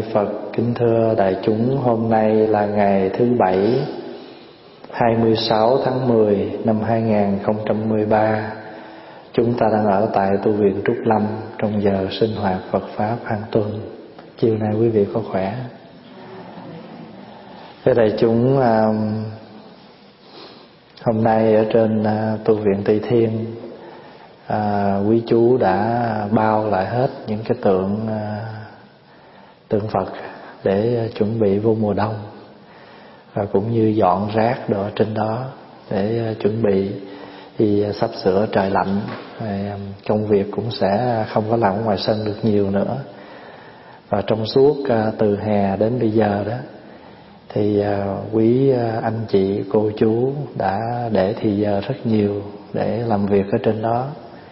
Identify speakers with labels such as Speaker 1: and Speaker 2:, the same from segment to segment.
Speaker 1: Ni Phật. Kính thưa đại chúng, hôm nay là ngày thứ Bảy, 26 tháng 10 năm 2013. Chúng ta đang ở tại tu viện Trúc Lâm trong giờ sinh hoạt Phật Pháp hàng tuần. Chiều nay quý vị có khỏe? Thưa đại chúng, hôm nay ở trên tu viện Tây Thiên, quý chú đã bao lại hết những cái tượng Phật để chuẩn bị vô mùa đông, và cũng như dọn rác đồ trên đó để chuẩn bị thì sắp sửa trời lạnh, công việc cũng sẽ không có làm ở ngoài sân được nhiều nữa. Và trong suốt từ hè đến bây giờ đó thì quý anh chị cô chú đã để thì giờ rất nhiều để làm việc ở trên đó.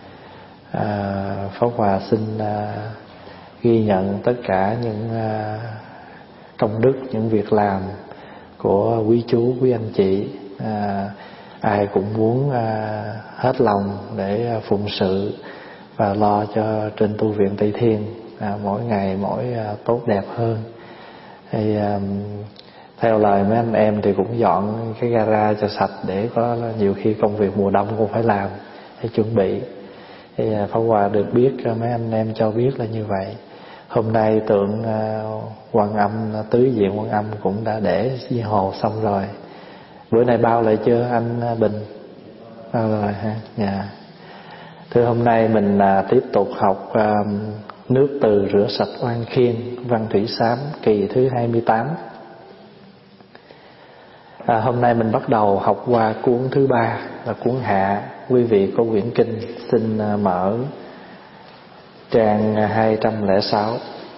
Speaker 1: Pháp Hòa xin ghi nhận tất cả những công đức, những việc làm của quý chú, quý anh chị. Ai cũng muốn hết lòng để phụng sự và lo cho trên tu viện Tây Thiên mỗi ngày mỗi tốt đẹp hơn. Thì theo lời mấy anh em thì cũng dọn cái gara cho sạch, để có nhiều khi công việc mùa đông cũng phải làm để chuẩn bị. Thì Pháp Hòa được biết, mấy anh em cho biết là như vậy. Hôm nay tượng Quan Âm, tứ diện Quan Âm cũng đã để dưới hồ xong rồi. Bữa nay bao lại chưa anh Bình? Bao rồi ha. Dạ. Thưa, hôm nay mình tiếp tục học nước từ rửa sạch oan khiên, văn thủy sám, kỳ thứ 28. Hôm nay mình bắt đầu học qua cuốn thứ 3 là cuốn Hạ. Quý vị có quyển kinh xin mở trang 206.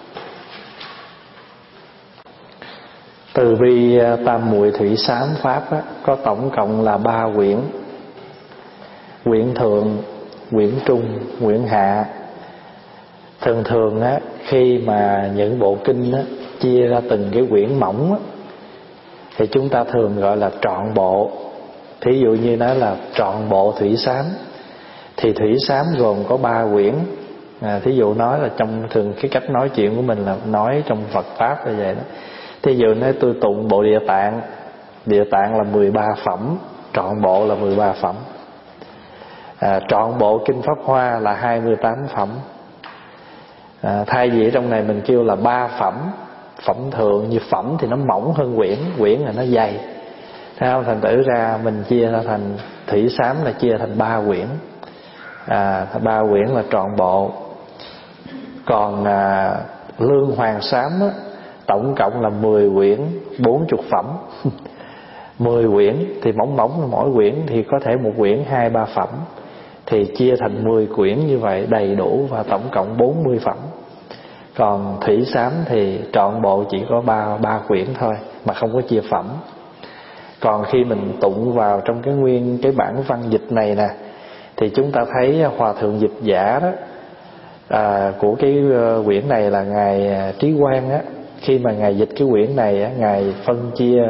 Speaker 1: Từ bi tam muội thủy sám pháp có tổng cộng là 3 quyển: quyển thượng, quyển trung, quyển hạ. Thường khi mà những bộ kinh chia ra từng cái quyển mỏng thì chúng ta thường gọi là trọn bộ. Thí dụ như nói là trọn bộ thủy sám, thì thủy sám gồm có 3 quyển. Thí dụ nói là trong thường cái cách nói chuyện của mình là nói trong Phật Pháp là vậy đó. Thí dụ nói tôi tụng bộ Địa Tạng, Địa Tạng là 13 phẩm, trọn bộ là 13 phẩm. Trọn bộ kinh Pháp Hoa là 28 phẩm. Thay vì trong này mình kêu là 3 phẩm, phẩm thượng, như phẩm thì nó mỏng hơn quyển, quyển là nó dày. Thấy không? Thành thử ra mình chia ra thành thủy sám là chia thành 3 quyển. 3 quyển là trọn bộ. Còn lương hoàng sám tổng cộng là 10 quyển, 40 phẩm. 10 quyển thì mỏng mỗi quyển thì có thể một quyển 2-3 phẩm, thì chia thành 10 quyển như vậy đầy đủ và tổng cộng 40 phẩm. Còn thủy sám thì trọn bộ chỉ có 3 quyển thôi mà không có chia phẩm. Còn khi mình tụng vào trong cái nguyên cái bản văn dịch này nè, thì chúng ta thấy Hòa thượng dịch giả đó của cái quyển này là ngài Trí Quang á. Khi mà ngài dịch cái quyển này á, ngài phân chia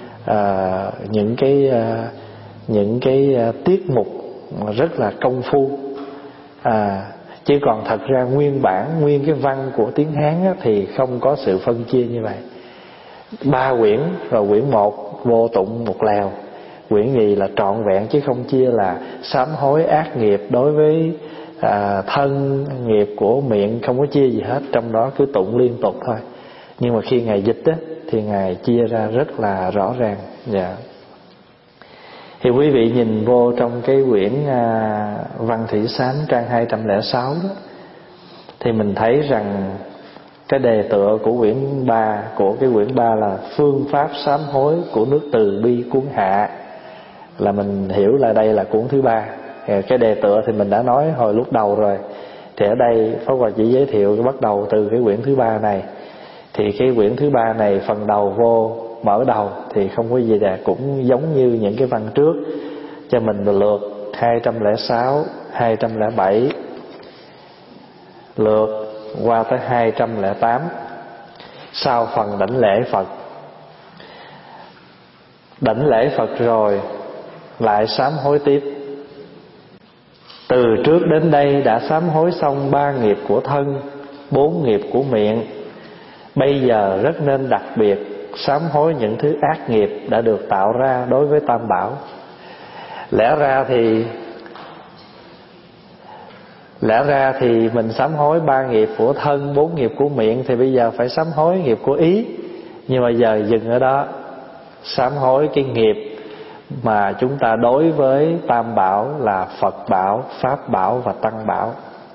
Speaker 1: những cái tiết mục rất là công phu. Chứ còn thật ra nguyên cái văn của tiếng Hán á, thì không có sự phân chia như vậy. 3 quyển, rồi quyển 1 vô tụng một lèo, quyển nhì là trọn vẹn, chứ không chia là sám hối ác nghiệp đối với thân nghiệp của miệng, không có chia gì hết, trong đó cứ tụng liên tục thôi. Nhưng mà khi ngài dịch á, thì ngài chia ra rất là rõ ràng. Dạ. Thì quý vị nhìn vô trong cái quyển văn thủy sám trang 206 đó, thì mình thấy rằng cái đề tựa của quyển 3, của cái quyển 3 là phương pháp sám hối của nước từ bi cuốn Hạ, là mình hiểu là đây là cuốn thứ 3. Cái đề tựa thì mình đã nói hồi lúc đầu rồi. Thì ở đây Pháp Hòa chỉ giới thiệu bắt đầu từ cái quyển thứ 3 này. Thì cái quyển thứ 3 này phần đầu vô mở đầu thì không có gì là cũng giống như những cái văn trước, cho mình lượt 206, 207, lượt qua tới 208. Sau phần đảnh lễ Phật, đảnh lễ Phật rồi lại sám hối tiếp. Từ trước đến đây đã sám hối xong 3 nghiệp của thân, 4 nghiệp của miệng, Bây giờ rất nên đặc biệt sám hối những thứ ác nghiệp đã được tạo ra đối với Tam Bảo. Lẽ ra thì mình sám hối 3 nghiệp của thân, 4 nghiệp của miệng, thì bây giờ phải sám hối nghiệp của ý. Nhưng mà giờ dừng ở đó, sám hối cái nghiệp mà chúng ta đối với Tam Bảo là Phật Bảo, Pháp Bảo và Tăng Bảo.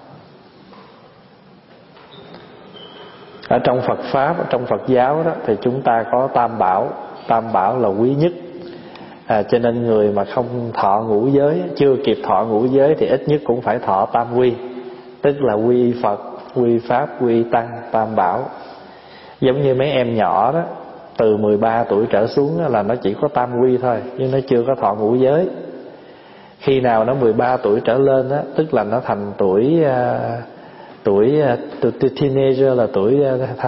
Speaker 1: Ở trong Phật Pháp, ở trong Phật giáo đó, thì chúng ta có Tam Bảo. Tam Bảo là quý nhất. Cho nên người mà không thọ ngũ giới, chưa kịp thọ ngũ giới, thì ít nhất cũng phải thọ Tam Quy, tức là quy Phật, quy Pháp, quy Tăng, Tam Bảo. Giống như mấy em nhỏ đó, từ 13 tuổi trở xuống là nó chỉ có Tam Quy thôi, nhưng nó chưa có thọ ngũ giới. Khi nào nó 13 tuổi trở lên đó, tức là nó thành tuổi teenager, là tuổi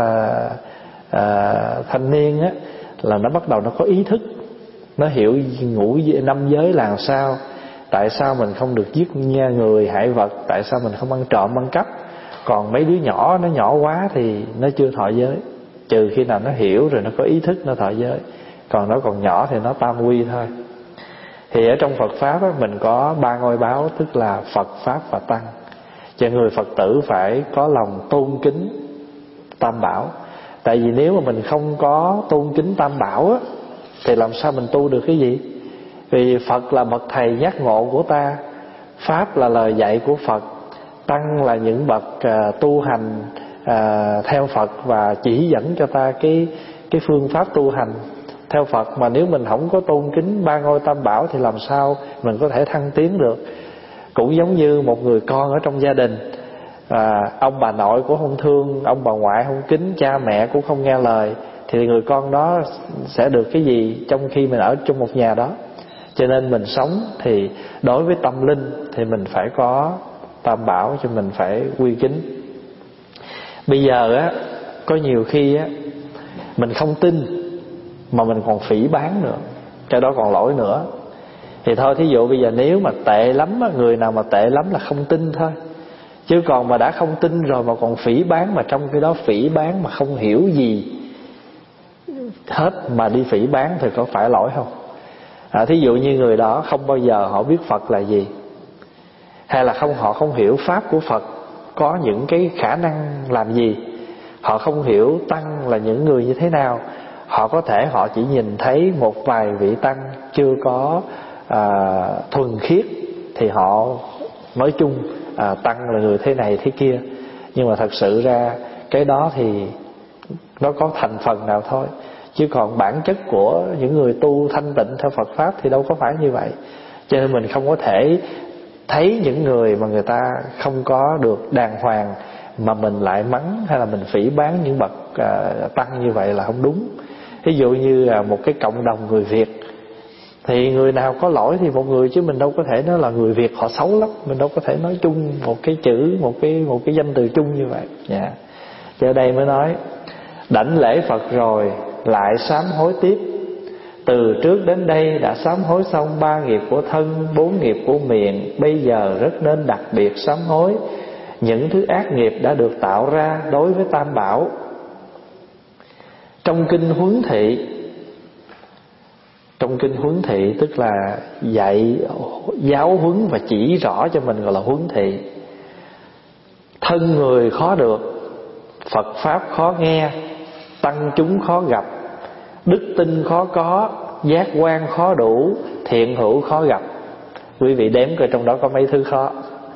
Speaker 1: thanh niên á, là nó bắt đầu nó có ý thức. Nó hiểu ngũ năm giới là sao, tại sao mình không được giết người hại vật, tại sao mình không ăn trộm ăn cắp. Còn mấy đứa nhỏ nó nhỏ quá thì nó chưa thọ giới, trừ khi nào nó hiểu rồi nó có ý thức nó thọ giới. Còn nó còn nhỏ thì nó Tam Quy thôi. Thì ở trong Phật Pháp á, mình có 3 ngôi báo, tức là Phật, Pháp và Tăng. Cho người Phật tử phải có lòng tôn kính Tam Bảo. Tại vì nếu mà mình không có tôn kính Tam Bảo á, thì làm sao mình tu được cái gì? Vì Phật là bậc thầy giác ngộ của ta, Pháp là lời dạy của Phật, Tăng là những bậc tu hành theo Phật và chỉ dẫn cho ta cái phương pháp tu hành theo Phật. Mà nếu mình không có tôn kính 3 ngôi Tam Bảo thì làm sao mình có thể thăng tiến được? Cũng giống như một người con ở trong gia đình, ông bà nội cũng không thương, ông bà ngoại không kính, cha mẹ cũng không nghe lời, thì người con đó sẽ được cái gì trong khi mình ở trong một nhà đó? Cho nên mình sống thì đối với tâm linh thì mình phải có Tam Bảo, cho mình phải quy kính. Bây giờ á, có nhiều khi á, mình không tin mà mình còn phỉ báng nữa, cái đó còn lỗi nữa. Thì thôi, thí dụ bây giờ nếu mà tệ lắm á, người nào mà tệ lắm là không tin thôi. Chứ còn mà đã không tin rồi mà còn phỉ báng, mà trong khi đó phỉ báng mà không hiểu gì hết mà đi phỉ báng thì có phải lỗi không? Thí dụ như người đó không bao giờ họ biết Phật là gì, hay là họ không hiểu Pháp của Phật có những cái khả năng làm gì, họ không hiểu Tăng là những người như thế nào. Họ chỉ nhìn thấy một vài vị Tăng chưa có thuần khiết thì họ nói chung Tăng là người thế này thế kia. Nhưng mà thật sự ra cái đó thì nó có thành phần nào thôi, chứ còn bản chất của những người tu thanh tịnh theo Phật Pháp thì đâu có phải như vậy. Cho nên mình không có thể thấy những người mà người ta không có được đàng hoàng mà mình lại mắng hay là mình phỉ báng những bậc Tăng như vậy là không đúng. Ví dụ như một cái cộng đồng người Việt, thì người nào có lỗi thì một người, chứ mình đâu có thể nói là người Việt họ xấu lắm. Mình đâu có thể nói chung một cái chữ, một cái danh từ chung như vậy. Cho đây mới nói đảnh lễ Phật rồi lại sám hối tiếp. Từ trước đến đây đã sám hối xong 3 nghiệp của thân, 4 nghiệp của miệng. Bây giờ rất nên đặc biệt sám hối những thứ ác nghiệp đã được tạo ra đối với Tam Bảo. Trong kinh Huấn Thị, tức là dạy giáo huấn và chỉ rõ cho mình, gọi là huấn thị. Thân người khó được, Phật Pháp khó nghe, Tăng chúng khó gặp, đức tin khó có, giác quan khó đủ, thiện hữu khó gặp. Quý vị đếm coi trong đó có mấy thứ khó.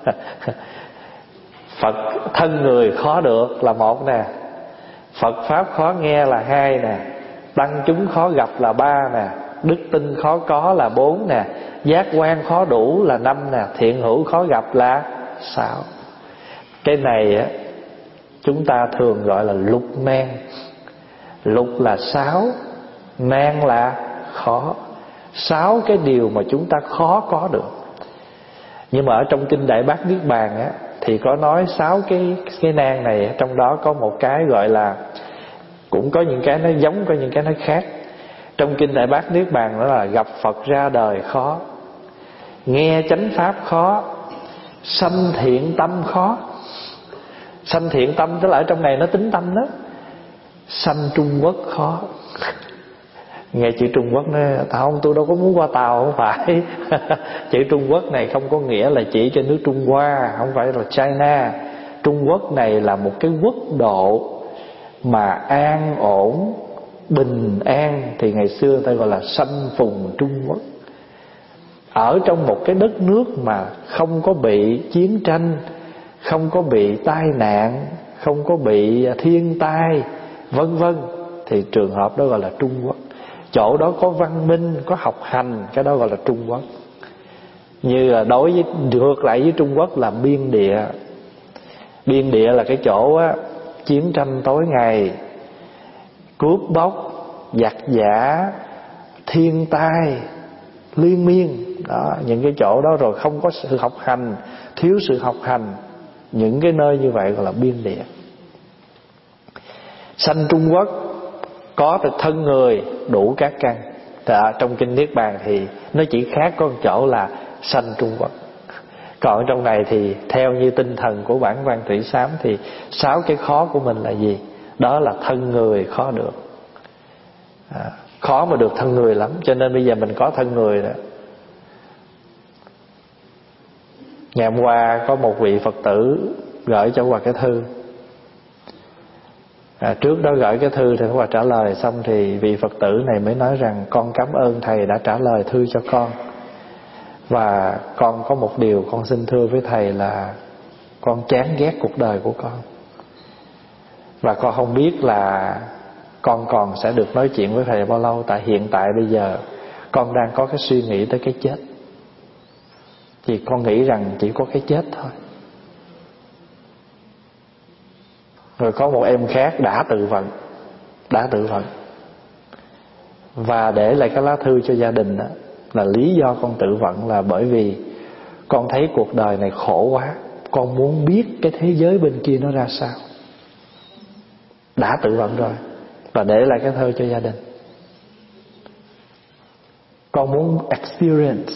Speaker 1: Thân người khó được là 1 nè, Phật Pháp khó nghe là 2 nè, Tăng chúng khó gặp là 3 nè, đức tin khó có là 4 nè, giác quan khó đủ là 5 nè, thiện hữu khó gặp là 6. Cái này á, chúng ta thường gọi là lục nan. Lục là 6, nan là khó. 6 cái điều mà chúng ta khó có được. Nhưng mà ở trong kinh Đại Bát Niết Bàn á, thì có nói 6 cái nan này. Trong đó có một cái gọi là, cũng có những cái nó giống, có những cái nó khác. Trong kinh Đại Bát Niết Bàn đó là gặp Phật ra đời khó, nghe chánh pháp khó, sanh thiện tâm khó. Sanh thiện tâm tức là ở trong này nó tính tâm đó. Sanh Trung Quốc khó. Nghe chữ Trung Quốc nói không, tôi đâu có muốn qua Tàu, không phải. Chữ Trung Quốc này không có nghĩa là chỉ cho nước Trung Hoa, không phải là China. Trung Quốc này là một cái quốc độ mà an ổn, bình an, thì ngày xưa người ta gọi là sanh phùng Trung Quốc. Ở trong một cái đất nước mà không có bị chiến tranh, không có bị tai nạn, không có bị thiên tai, vân vân, thì trường hợp đó gọi là Trung Quốc. Chỗ đó có văn minh, có học hành, cái đó gọi là Trung Quốc. Như là đối với ngược lại với Trung Quốc là biên địa. Biên địa là cái chỗ á, chiến tranh tối ngày, cướp bóc, giặc giả, thiên tai liên miên đó. Những cái chỗ đó rồi không có sự học hành, thiếu sự học hành, những cái nơi như vậy gọi là biên địa. Sanh Trung Quốc có được thân người đủ các căn. Trong kinh Niết Bàn thì nó chỉ khác có một chỗ là sanh Trung Quốc. Còn trong này thì theo như tinh thần của bản văn Thủy Sám thì 6 cái khó của mình là gì? Đó là thân người khó được. Khó mà được thân người lắm. Cho nên bây giờ mình có thân người đó. Ngày hôm qua có một vị Phật tử gửi cho Hòa cái thư. Trước đó gửi cái thư thì Hòa trả lời xong thì vị Phật tử này mới nói rằng con cảm ơn thầy đã trả lời thư cho con. Và con có một điều con xin thưa với thầy là con chán ghét cuộc đời của con. Và con không biết là con còn sẽ được nói chuyện với thầy bao lâu. Tại hiện tại bây giờ con đang có cái suy nghĩ tới cái chết. Thì con nghĩ rằng chỉ có cái chết thôi. Rồi có một em khác đã tự vận. Và để lại cái lá thư cho gia đình đó, là lý do con tự vận là bởi vì con thấy cuộc đời này khổ quá, con muốn biết cái thế giới bên kia nó ra sao. Đã tự vận rồi. Và để lại cái thơ cho gia đình. Con muốn experience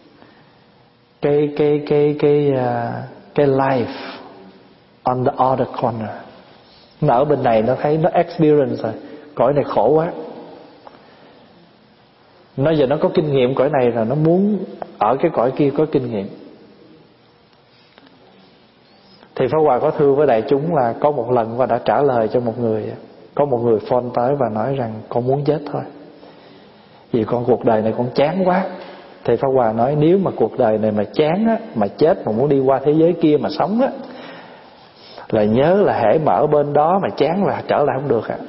Speaker 1: cái life on the other corner. Nó ở bên này nó thấy nó experience rồi. Cõi này khổ quá. Nó giờ nó có kinh nghiệm cõi này rồi, nó muốn ở cái cõi kia có kinh nghiệm. Thì Pháp Hòa có thưa với đại chúng là có một lần Hòa đã trả lời cho một người. Có một người phone tới và nói rằng con muốn chết thôi, vì con cuộc đời này con chán quá. Thì Pháp Hòa nói nếu mà cuộc đời này mà chán á, mà chết mà muốn đi qua thế giới kia mà sống á, là nhớ là hễ mà ở bên đó mà chán là trở lại không được ạ.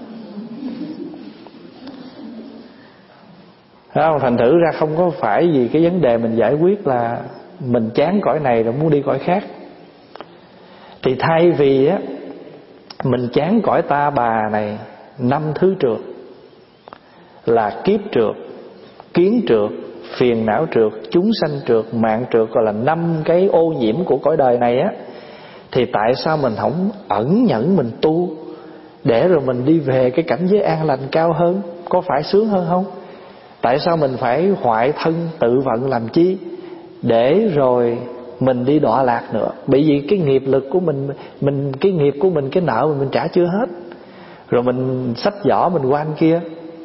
Speaker 1: Thành thử ra không có phải vì cái vấn đề mình giải quyết là mình chán cõi này rồi muốn đi cõi khác. Thì thay vì á mình chán cõi ta bà này 5 thứ trượt là kiếp trượt, kiến trượt, phiền não trượt, chúng sanh trượt, mạng trượt, gọi là 5 cái ô nhiễm của cõi đời này á, thì tại sao mình không ẩn nhẫn mình tu để rồi mình đi về cái cảnh giới an lành cao hơn? Có phải sướng hơn không? Tại sao mình phải hoại thân tự vận làm chi để rồi mình đi đọa lạc nữa? Bởi vì cái nghiệp lực của mình cái nghiệp của mình, cái nợ mình trả chưa hết. Rồi mình xách giỏ mình qua bên kia.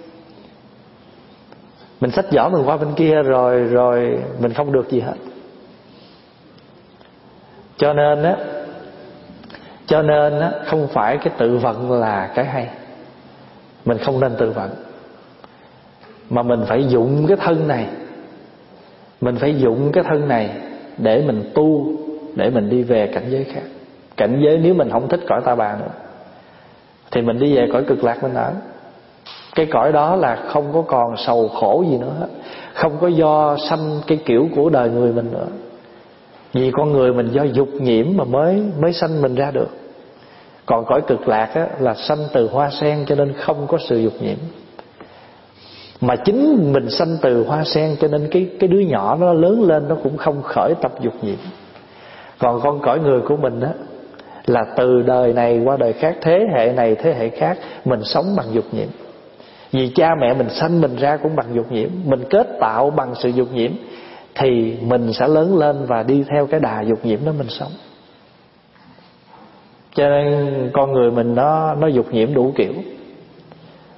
Speaker 1: Mình xách giỏ mình qua bên kia rồi mình không được gì hết. Cho nên á không phải cái tự vận là cái hay. Mình không nên tự vận, mà mình phải dụng cái thân này. Mình phải dụng cái thân này để mình tu, để mình đi về cảnh giới khác. Cảnh giới nếu mình không thích cõi ta bà nữa thì mình đi về cõi cực lạc mình ở. Cái cõi đó là không có còn sầu khổ gì nữa hết. Không có do sanh cái kiểu của đời người mình nữa. Vì con người mình do dục nhiễm mà mới sanh mình ra được. Còn cõi cực lạc á, là sanh từ hoa sen, cho nên không có sự dục nhiễm. Mà chính mình sanh từ hoa sen, cho nên cái đứa nhỏ nó lớn lên nó cũng không khởi tập dục nhiễm. Còn con cõi người của mình á, là từ đời này qua đời khác, thế hệ này thế hệ khác, mình sống bằng dục nhiễm. Vì cha mẹ mình sanh mình ra cũng bằng dục nhiễm, mình kết tạo bằng sự dục nhiễm, thì mình sẽ lớn lên và đi theo cái đà dục nhiễm đó mình sống. Cho nên con người mình nó dục nhiễm đủ kiểu.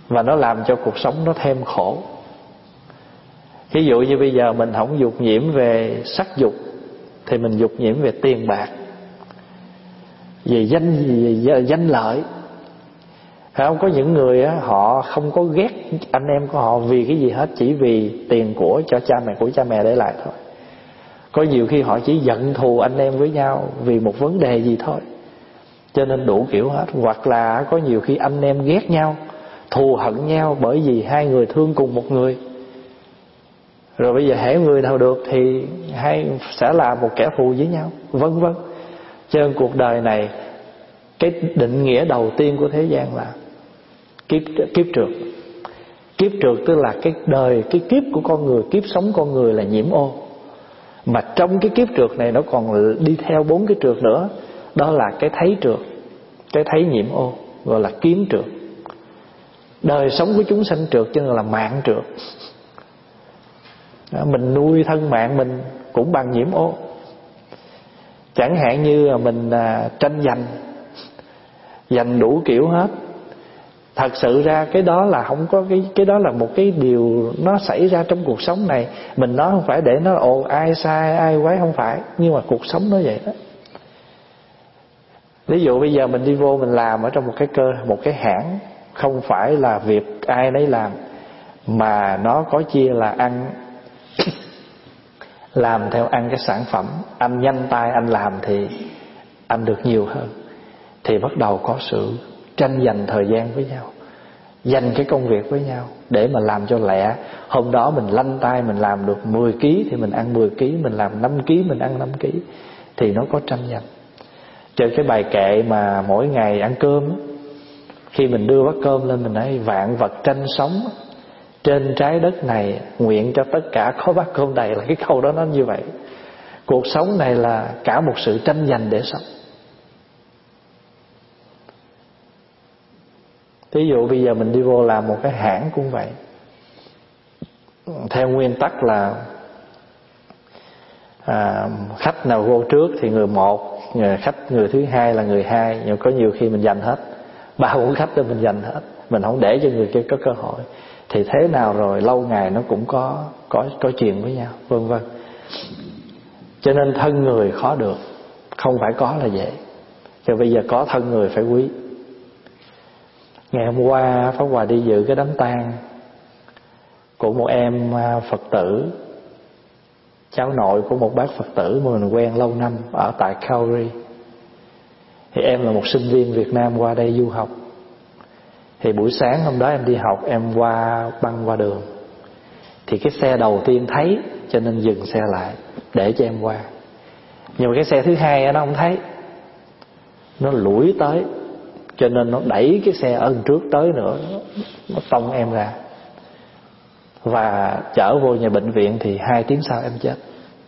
Speaker 1: và nó làm cho cuộc sống nó thêm khổ. Ví dụ như bây giờ mình không dục nhiễm về sắc dục thì mình dục nhiễm về tiền bạc, về danh lợi. Phải không? Có những người á, họ không có ghét anh em của họ vì cái gì hết, chỉ vì tiền của cha mẹ để lại thôi. Có nhiều khi họ chỉ giận thù anh em với nhau vì một vấn đề gì thôi, cho nên đủ kiểu hết. Hoặc là có nhiều khi anh em ghét nhau, thù hận nhau bởi vì hai người thương cùng một người. Rồi bây giờ hễ người nào được thì hai sẽ là một kẻ thù với nhau, vân vân. Cho nên cuộc đời này, cái định nghĩa đầu tiên của thế gian là kiếp trượt. Kiếp trượt tức là cái đời, cái kiếp của con người, kiếp sống con người là nhiễm ô. Mà trong cái kiếp trượt này nó còn đi theo 4 cái trượt nữa. Đó là cái thấy trượt, cái thấy nhiễm ô, gọi là kiến trượt. Đời sống của chúng sanh trượt cho nên là mạng trượt. Mình nuôi thân mạng mình cũng bằng nhiễm ô. Chẳng hạn như là mình tranh giành đủ kiểu hết. Thật sự ra cái đó là không có cái đó là một cái điều nó xảy ra trong cuộc sống này. Mình nói không phải để nó ai sai ai quấy, không phải, nhưng mà cuộc sống nó vậy đó. Ví dụ bây giờ mình đi vô mình làm ở trong một cái hãng, không phải là việc ai nấy làm, mà nó có chia là ăn làm theo ăn cái sản phẩm. Anh nhanh tay anh làm thì anh được nhiều hơn. Thì bắt đầu có sự tranh giành thời gian với nhau, dành cái công việc với nhau để mà làm cho lẹ. Hôm đó mình lanh tay mình làm được 10 kg thì mình ăn 10 kg, mình làm 5 kg mình ăn 5 kg. Thì nó có tranh giành. Trên cái bài kệ mà mỗi ngày ăn cơm, khi mình đưa bát cơm lên mình nói vạn vật tranh sống trên trái đất này, nguyện cho tất cả có bát cơm đầy, là cái câu đó nó như vậy. Cuộc sống này là cả một sự tranh giành để sống. Ví dụ bây giờ mình đi vô làm một cái hãng cũng vậy. Theo nguyên tắc là khách nào vô trước thì người một, người thứ hai là người hai. Nhưng có nhiều khi mình giành hết 3-4 khách để mình giành hết, mình không để cho người kia có cơ hội. Thì thế nào rồi lâu ngày nó cũng có chuyện với nhau, vân vân. Cho nên thân người khó được, không phải có là dễ. Cho bây giờ có thân người phải quý. Ngày hôm qua Pháp Hòa đi dự cái đám tang của một em Phật tử, cháu nội của một bác Phật tử mà mình quen lâu năm ở tại Calgary. Thì em là một sinh viên Việt Nam qua đây du học. Thì buổi sáng hôm đó em đi học, em băng qua đường. Thì cái xe đầu tiên thấy cho nên dừng xe lại để cho em qua. Nhưng mà cái xe thứ hai nó không thấy, nó lủi tới, cho nên nó đẩy cái xe ở trước tới nữa, nó tông em ra. Và chở vô nhà bệnh viện thì 2 tiếng sau em chết.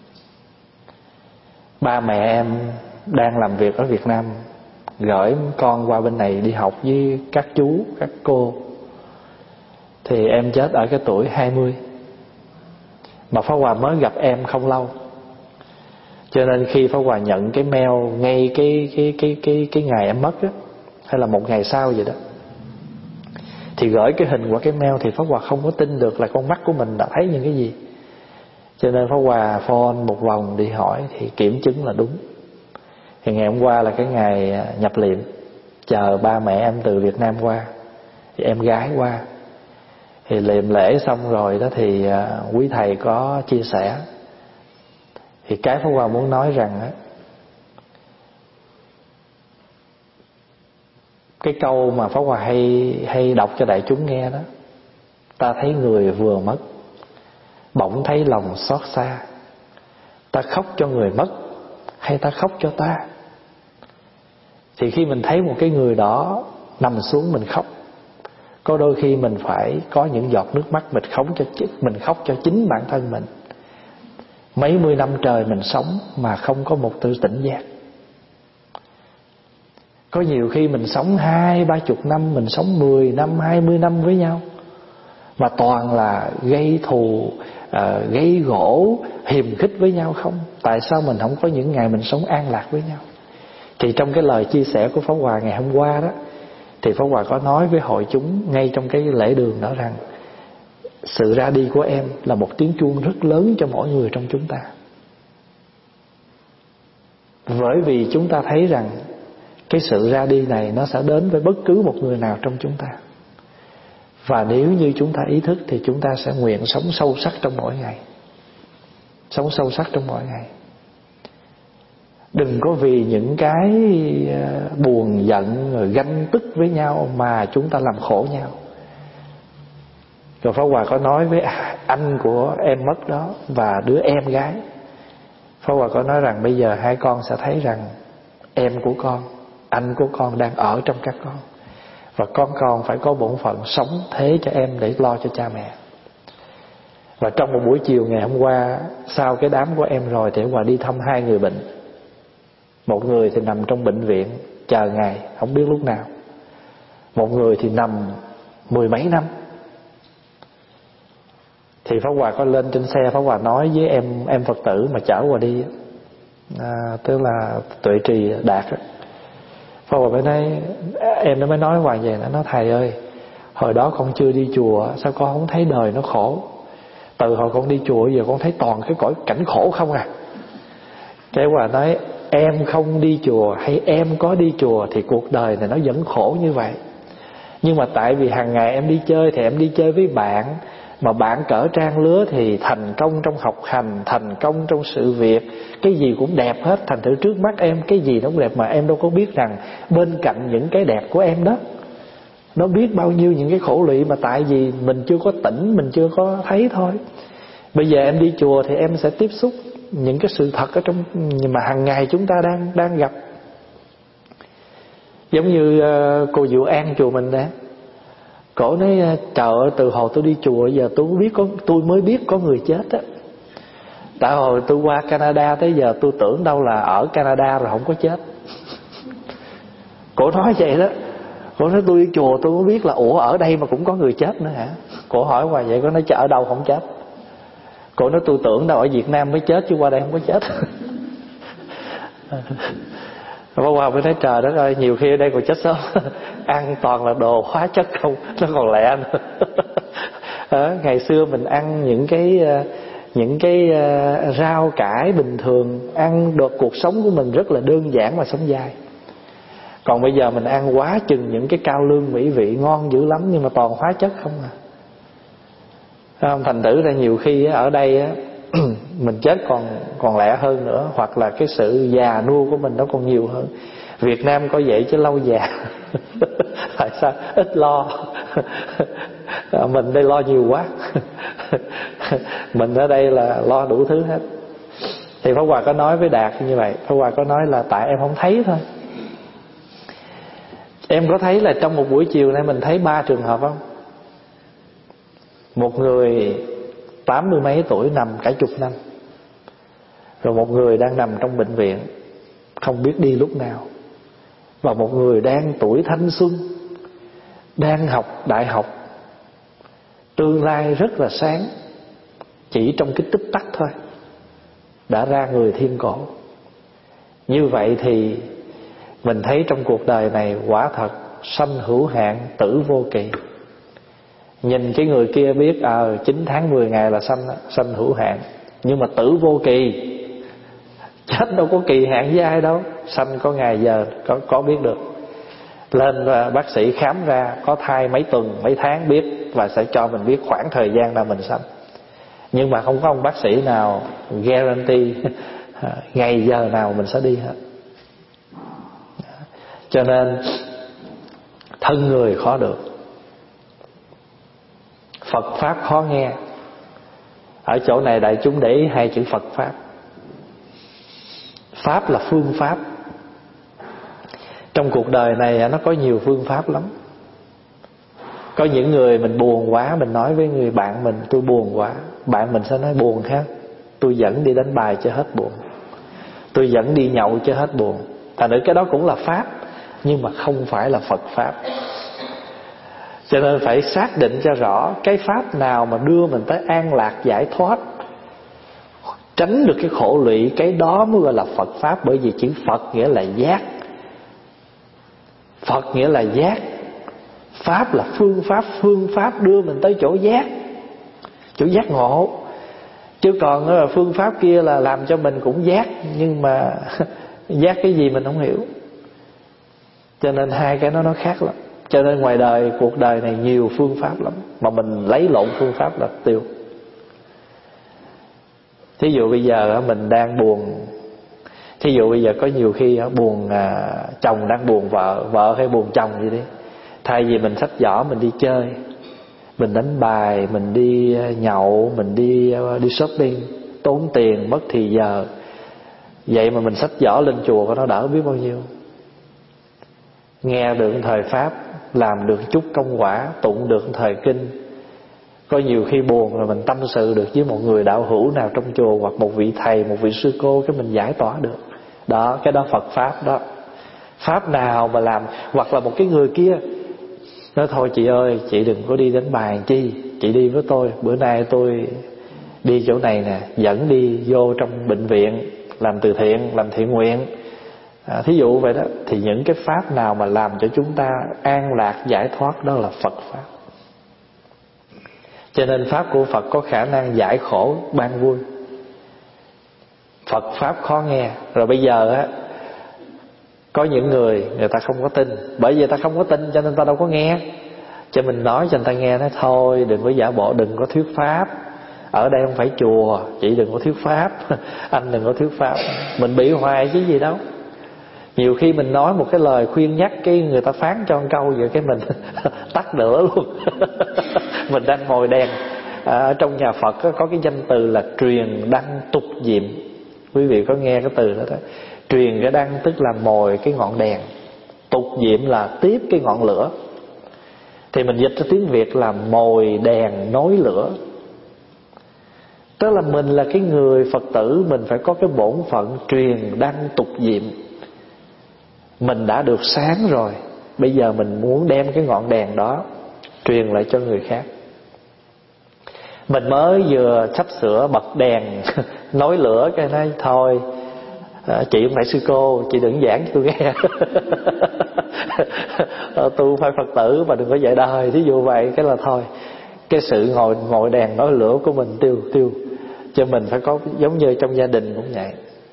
Speaker 1: Ba mẹ em đang làm việc ở Việt Nam, gửi con qua bên này đi học với các chú, các cô. Thì em chết ở cái tuổi 20. Mà Pháp Hòa mới gặp em không lâu. Cho nên khi Pháp Hòa nhận cái mail ngay cái ngày em mất á, hay là một ngày sau vậy đó, thì gửi cái hình qua cái mail thì Pháp Hòa không có tin được là con mắt của mình đã thấy những cái gì. Cho nên Pháp Hòa phone một vòng đi hỏi thì kiểm chứng là đúng. Thì ngày hôm qua là cái ngày nhập liệm, chờ ba mẹ em từ Việt Nam qua, thì em gái qua. Thì liệm lễ xong rồi đó thì quý thầy có chia sẻ. Thì cái Pháp Hòa muốn nói rằng á, cái câu mà Pháp Hòa hay đọc cho đại chúng nghe đó: ta thấy người vừa mất, bỗng thấy lòng xót xa. Ta khóc cho người mất hay ta khóc cho ta? Thì khi mình thấy một cái người đó nằm xuống mình khóc. Có đôi khi mình phải có những giọt nước mắt mình khóc cho chính bản thân mình. Mấy mươi năm trời mình sống mà không có một tư tỉnh giác. Có nhiều khi mình sống 20-30 năm, mình sống 10 năm, 20 năm với nhau, mà toàn là gây thù, gây gỗ, hiềm khích với nhau không. Tại sao mình không có những ngày mình sống an lạc với nhau? Thì trong cái lời chia sẻ của Pháp Hòa ngày hôm qua đó, Thì Pháp Hòa có nói với hội chúng ngay trong cái lễ đường đó rằng sự ra đi của em là một tiếng chuông rất lớn cho mỗi người trong chúng ta. Bởi vì chúng ta thấy rằng cái sự ra đi này nó sẽ đến với bất cứ một người nào trong chúng ta. Và nếu như chúng ta ý thức thì chúng ta sẽ nguyện sống sâu sắc trong mỗi ngày. Sống sâu sắc trong mỗi ngày. Đừng có vì những cái buồn giận rồi ganh tức với nhau mà chúng ta làm khổ nhau. Rồi Pháp Hòa có nói với anh của em mất đó và đứa em gái, Pháp Hòa có nói rằng bây giờ hai con sẽ thấy rằng em của con, anh của con đang ở trong các con. Và con phải có bổn phận sống thế cho em để lo cho cha mẹ. Và trong một buổi chiều ngày hôm qua, sau cái đám của em rồi, thì Hòa đi thăm hai người bệnh. Một người thì nằm trong bệnh viện chờ ngày không biết lúc nào. Một người thì nằm mười mấy năm. Thì Pháp Hòa có lên trên xe, Pháp Hòa nói với em Phật tử mà chở Hòa đi, tức là Tuệ Trì Đạt. Pháp Hòa mới nói, em nó mới nói Hòa về, nó nói thầy ơi, hồi đó con chưa đi chùa, sao con không thấy đời nó khổ. Từ hồi con đi chùa giờ con thấy toàn cái cõi cảnh khổ không à. Cái Hòa nói, em không đi chùa hay em có đi chùa thì cuộc đời này nó vẫn khổ như vậy. Nhưng mà tại vì hàng ngày em đi chơi thì em đi chơi với bạn, mà bạn cỡ trang lứa thì thành công trong học hành, thành công trong sự việc, cái gì cũng đẹp hết. Thành thử trước mắt em cái gì nó cũng đẹp, mà em đâu có biết rằng bên cạnh những cái đẹp của em đó, nó biết bao nhiêu những cái khổ lụy mà tại vì mình chưa có tỉnh, mình chưa có thấy thôi. Bây giờ em đi chùa thì em sẽ tiếp xúc những cái sự thật ở trong mà hàng ngày chúng ta đang gặp. Giống như cô Diệu An chùa mình đó, cổ nói trời ơi, từ hồi tôi đi chùa giờ tôi mới biết có người chết á. Tại hồi tôi qua Canada tới giờ tôi tưởng đâu là ở Canada rồi không có chết. Cổ nói vậy đó. Cổ nói tôi đi chùa tôi mới biết là ủa ở đây mà cũng có người chết nữa hả. Cổ hỏi hoài vậy, cổ nói ở đâu không chết. Cổ nói tôi tưởng đâu ở Việt Nam mới chết chứ qua đây không có chết. Bác Hòa mới nói trời đất ơi, nhiều khi ở đây còn chết sớm. Ăn toàn là đồ hóa chất không, nó còn lẹ nữa. Ngày xưa mình ăn những cái rau cải bình thường, ăn được cuộc sống của mình rất là đơn giản mà sống dài. Còn bây giờ mình ăn quá chừng những cái cao lương mỹ vị ngon dữ lắm nhưng mà toàn hóa chất không à. Không, thành thử ra nhiều khi ở đây mình chết còn lẹ hơn nữa, hoặc là cái sự già nua của mình nó còn nhiều hơn. Việt Nam có vậy chứ lâu già. Tại sao ít lo. Mình đây lo nhiều quá. Mình ở đây là lo đủ thứ hết. Thì Pháp Hòa có nói với Đạt như vậy. Pháp Hòa có nói là tại em không thấy thôi. Em có thấy là trong một buổi chiều nay mình thấy 3 trường hợp không? Một người 80 mấy tuổi nằm cả chục năm, rồi một người đang nằm trong bệnh viện không biết đi lúc nào, và một người đang tuổi thanh xuân, đang học đại học, tương lai rất là sáng, chỉ trong cái tích tắc thôi đã ra người thiên cổ. Như vậy thì mình thấy trong cuộc đời này quả thật sanh hữu hạn, tử vô kỳ. Nhìn cái người kia biết 9 tháng 10 ngày là sanh hữu hạn, nhưng mà tử vô kỳ. Chết đâu có kỳ hạn với ai đâu, sanh có ngày giờ có biết được. Lên bác sĩ khám ra có thai mấy tuần mấy tháng biết, và sẽ cho mình biết khoảng thời gian nào mình sanh. Nhưng mà không có ông bác sĩ nào guarantee ngày giờ nào mình sẽ đi hết. Cho nên thân người khó được, Phật Pháp khó nghe. Ở chỗ này đại chúng để ý hai chữ Phật Pháp. Pháp là phương pháp. Trong cuộc đời này nó có nhiều phương pháp lắm. Có những người mình buồn quá, mình nói với người bạn mình tôi buồn quá, bạn mình sẽ nói buồn ha, tôi dẫn đi đánh bài cho hết buồn, tôi dẫn đi nhậu cho hết buồn. Thành ra cái đó cũng là pháp, nhưng mà không phải là Phật Pháp. Cho nên phải xác định cho rõ cái pháp nào mà đưa mình tới an lạc giải thoát, tránh được cái khổ lụy, cái đó mới gọi là Phật Pháp. Bởi vì chữ Phật nghĩa là giác. Phật nghĩa là giác, Pháp là phương pháp đưa mình tới chỗ giác ngộ. Chứ còn phương pháp kia là làm cho mình cũng giác, nhưng mà giác cái gì mình không hiểu. Cho nên hai cái nó khác lắm. Cho nên ngoài đời, cuộc đời này nhiều phương pháp lắm, mà mình lấy lộn phương pháp là tiêu. Thí dụ bây giờ mình đang buồn, thí dụ bây giờ có nhiều khi buồn, chồng đang buồn vợ, vợ hay buồn chồng vậy đi. Thay vì mình xách giỏ mình đi chơi, mình đánh bài, mình đi nhậu, mình đi shopping, tốn tiền, mất thì giờ, vậy mà mình xách giỏ lên chùa có nó đỡ biết bao nhiêu. Nghe được thời pháp, làm được chút công quả, tụng được thời kinh. Có nhiều khi buồn rồi mình tâm sự được với một người đạo hữu nào trong chùa, hoặc một vị thầy, một vị sư cô, cái mình giải tỏa được. Đó, cái đó Phật pháp đó. Pháp nào mà làm, hoặc là một cái người kia nói thôi chị ơi, chị đừng có đi đánh bài chi, chị đi với tôi, bữa nay tôi đi chỗ này nè, dẫn đi vô trong bệnh viện làm từ thiện, làm thiện nguyện. Thí dụ vậy đó. Thì những cái pháp nào mà làm cho chúng ta an lạc giải thoát, đó là Phật pháp. Cho nên pháp của Phật có khả năng giải khổ ban vui. Phật pháp khó nghe. Rồi bây giờ có những người ta không có tin. Bởi vì ta không có tin cho nên ta đâu có nghe. Cho mình nói cho người ta nghe, nói thôi đừng có giả bộ, đừng có thuyết pháp. Ở đây không phải chùa, chị đừng có thuyết pháp. Anh đừng có thuyết pháp. Mình bị hoài chứ gì đâu. Nhiều khi mình nói một cái lời khuyên nhắc, cái người ta phán cho một câu vậy, cái mình tắt lửa luôn. Mình đang ngồi đèn. Ở trong nhà Phật có cái danh từ là truyền đăng tục diệm. Quý vị có nghe cái từ đó đó. Truyền cái đăng tức là mồi cái ngọn đèn, tục diệm là tiếp cái ngọn lửa. Thì mình dịch ra tiếng Việt là mồi đèn nối lửa. Tức là mình là cái người Phật tử, mình phải có cái bổn phận truyền đăng tục diệm. Mình đã được sáng rồi, bây giờ mình muốn đem cái ngọn đèn đó truyền lại cho người khác. Mình mới vừa sắp sửa bật đèn nối lửa, cái nói thôi chị không phải sư cô, chị đừng giảng cho tôi nghe. Tôi phải Phật tử mà đừng có dạy đời. Thí dụ vậy, cái là thôi, cái sự ngồi đèn nối lửa của mình tiêu. Cho mình phải có, giống như trong gia đình cũng vậy.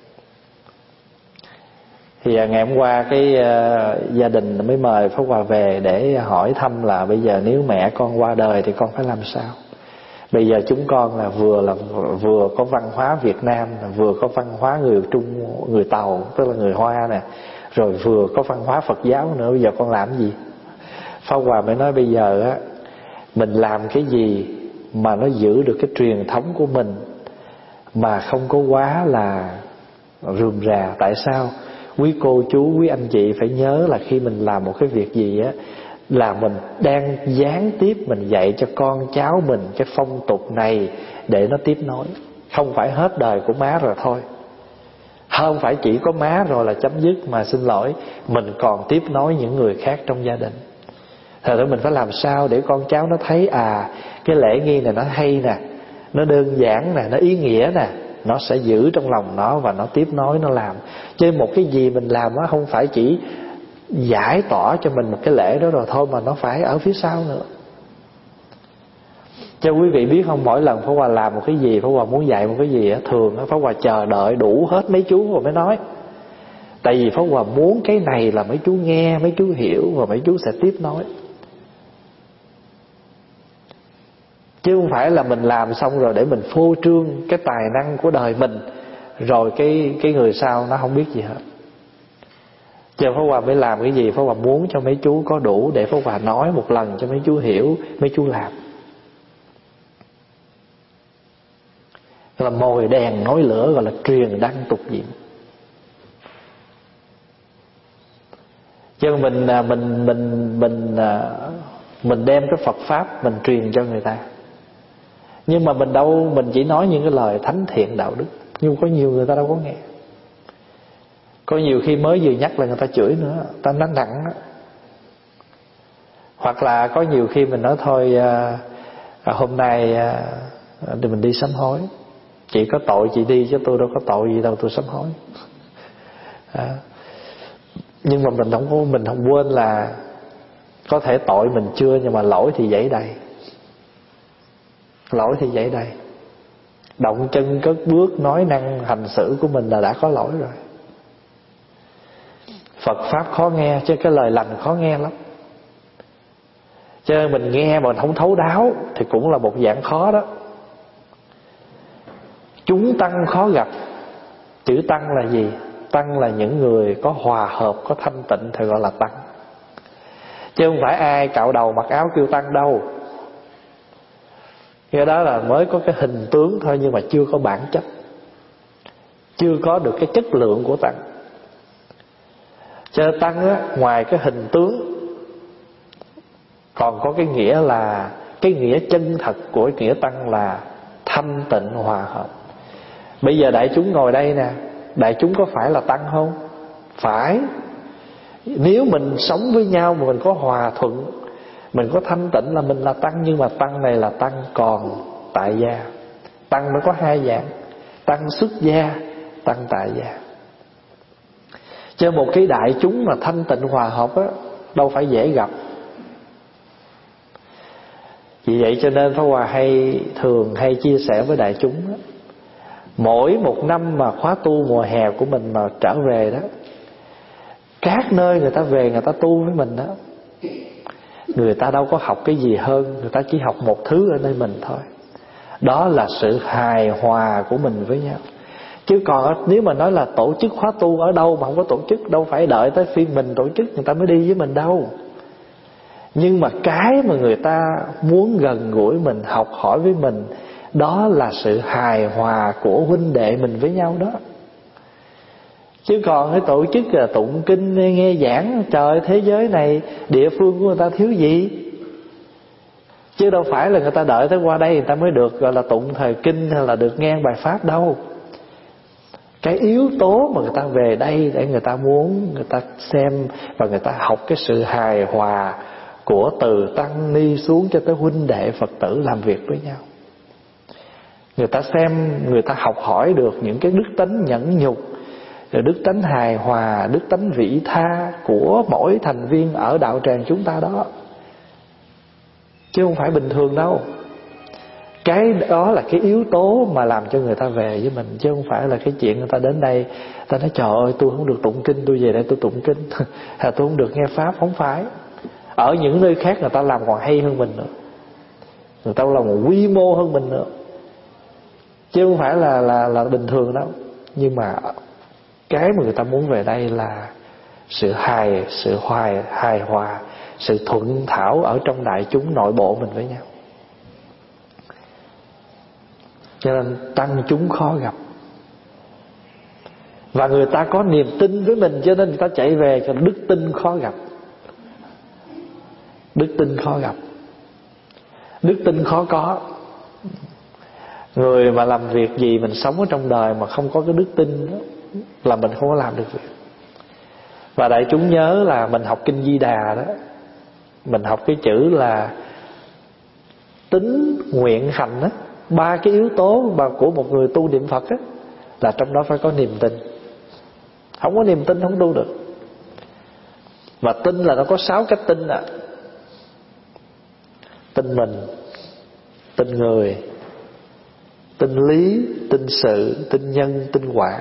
Speaker 1: Thì ngày hôm qua cái gia đình mới mời Pháp Hòa về để hỏi thăm là bây giờ nếu mẹ con qua đời thì con phải làm sao. Bây giờ chúng con là vừa có văn hóa Việt Nam, vừa có văn hóa người Trung, người Tàu, tức là người Hoa nè, rồi vừa có văn hóa Phật giáo nữa, bây giờ con làm gì? Pháp Hòa mới nói bây giờ mình làm cái gì mà nó giữ được cái truyền thống của mình, mà không có quá là rườm rà. Tại sao? Quý cô chú, quý anh chị phải nhớ là khi mình làm một cái việc gì là mình đang gián tiếp mình dạy cho con cháu mình cái phong tục này để nó tiếp nối. Không phải hết đời của má rồi thôi, không phải chỉ có má rồi là chấm dứt, mà xin lỗi, mình còn tiếp nối những người khác trong gia đình. Thật ra mình phải làm sao để con cháu nó thấy cái lễ nghi này nó hay nè, nó đơn giản nè, nó ý nghĩa nè, nó sẽ giữ trong lòng nó và nó tiếp nối nó làm. Chứ một cái gì mình làm không phải chỉ giải tỏa cho mình một cái lễ đó rồi thôi, mà nó phải ở phía sau nữa. Cho quý vị biết không, mỗi lần Pháp Hòa làm một cái gì, Pháp Hòa muốn dạy một cái gì thường Pháp Hòa chờ đợi đủ hết mấy chú rồi mới nói. Tại vì Pháp Hòa muốn cái này là mấy chú nghe, mấy chú hiểu và mấy chú sẽ tiếp nối. Chứ không phải là mình làm xong rồi để mình phô trương cái tài năng của đời mình, rồi cái người sau nó không biết gì hết. Chứ Pháp Hòa mới làm cái gì, Pháp Hòa muốn cho mấy chú có đủ để Pháp Hòa nói một lần cho mấy chú hiểu, mấy chú làm. Là mồi đèn nối lửa, gọi là truyền đăng tục diệm. Chứ mình đem cái Phật pháp mình truyền cho người ta. Nhưng mà mình chỉ nói những cái lời thánh thiện đạo đức, nhưng có nhiều người ta đâu có nghe. Có nhiều khi mới vừa nhắc là người ta chửi nữa, ta nói nặng đó. Hoặc là có nhiều khi mình nói thôi hôm nay thì mình đi sám hối. Chị có tội chị đi chứ tôi đâu có tội gì đâu tôi sám hối. Nhưng mà mình không quên là Có thể tội mình chưa, nhưng mà lỗi thì dẫy đầy. Lỗi thì dẫy đầy. Động chân cất bước, nói năng hành xử của mình là đã có lỗi rồi. Phật Pháp khó nghe, chứ cái lời lành khó nghe lắm. Cho nên mình nghe mà mình không thấu đáo thì cũng là một dạng khó đó. Chúng tăng khó gặp. Chữ tăng là gì? Tăng là những người có hòa hợp, có thanh tịnh thì gọi là tăng. Chứ không phải ai cạo đầu mặc áo kêu tăng đâu. Cái đó là mới có cái hình tướng thôi, nhưng mà chưa có bản chất, chưa có được cái chất lượng của tăng. Cho tăng á, ngoài cái hình tướng còn có cái nghĩa là, cái nghĩa chân thật của nghĩa tăng là thanh tịnh hòa hợp. Bây giờ đại chúng ngồi đây nè, đại chúng có phải là tăng không? Phải. Nếu mình sống với nhau mà mình có hòa thuận, mình có thanh tịnh là mình là tăng. Nhưng mà tăng này là tăng còn tại gia. Tăng nó có hai dạng: tăng xuất gia, tăng tại gia. Cho một cái đại chúng mà thanh tịnh hòa hợp á, đâu phải dễ gặp. Vì vậy cho nên Pháp Hòa thường hay chia sẻ với đại chúng đó, mỗi một năm mà khóa tu mùa hè của mình mà trở về đó, các nơi người ta về người ta tu với mình đó, người ta đâu có học cái gì hơn, người ta chỉ học một thứ ở nơi mình thôi. Đó là sự hài hòa của mình với nhau. Chứ còn nếu mà nói là tổ chức khóa tu ở đâu mà không có tổ chức, đâu phải đợi tới phiên mình tổ chức người ta mới đi với mình đâu. Nhưng mà cái mà người ta muốn gần gũi mình, học hỏi với mình, đó là sự hài hòa của huynh đệ mình với nhau đó. Chứ còn cái tổ chức là tụng kinh nghe giảng, trời, thế giới này địa phương của người ta thiếu gì. Chứ đâu phải là người ta đợi tới qua đây người ta mới được gọi là tụng thời kinh hay là được nghe bài pháp đâu. Cái yếu tố mà người ta về đây để người ta muốn, người ta xem và người ta học cái sự hài hòa của từ tăng ni xuống cho tới huynh đệ Phật tử làm việc với nhau. Người ta xem, người ta học hỏi được những cái đức tánh nhẫn nhục, rồi đức tánh hài hòa, đức tánh vị tha của mỗi thành viên ở đạo tràng chúng ta đó. Chứ không phải bình thường đâu. Cái đó là cái yếu tố mà làm cho người ta về với mình. Chứ không phải là cái chuyện người ta đến đây ta nói trời ơi tôi không được tụng kinh, tôi về đây tôi tụng kinh hay tôi không được nghe pháp. Không phải. Ở những nơi khác người ta làm còn hay hơn mình nữa, người ta làm một quy mô hơn mình nữa. Chứ không phải là bình thường đâu. Nhưng mà cái mà người ta muốn về đây là sự hài hòa, sự thuận thảo ở trong đại chúng nội bộ mình với nhau. Cho nên tăng chúng khó gặp. Và người ta có niềm tin với mình, cho nên người ta chạy về. Cho đức tin khó gặp. Đức tin khó gặp. Đức tin khó có. Người mà làm việc gì mình sống ở trong đời mà không có cái đức tin đó, là mình không có làm được việc. Và đại chúng nhớ là mình học kinh Di Đà đó, mình học cái chữ là tín nguyện hành đó. 3 cái yếu tố mà của một người tu niệm Phật á, là trong đó phải có niềm tin. Không có niềm tin không tu được. Và tin là nó có 6 cách tin ạ. Tin mình, tin người, tin lý, tin sự, tin nhân, tin quả.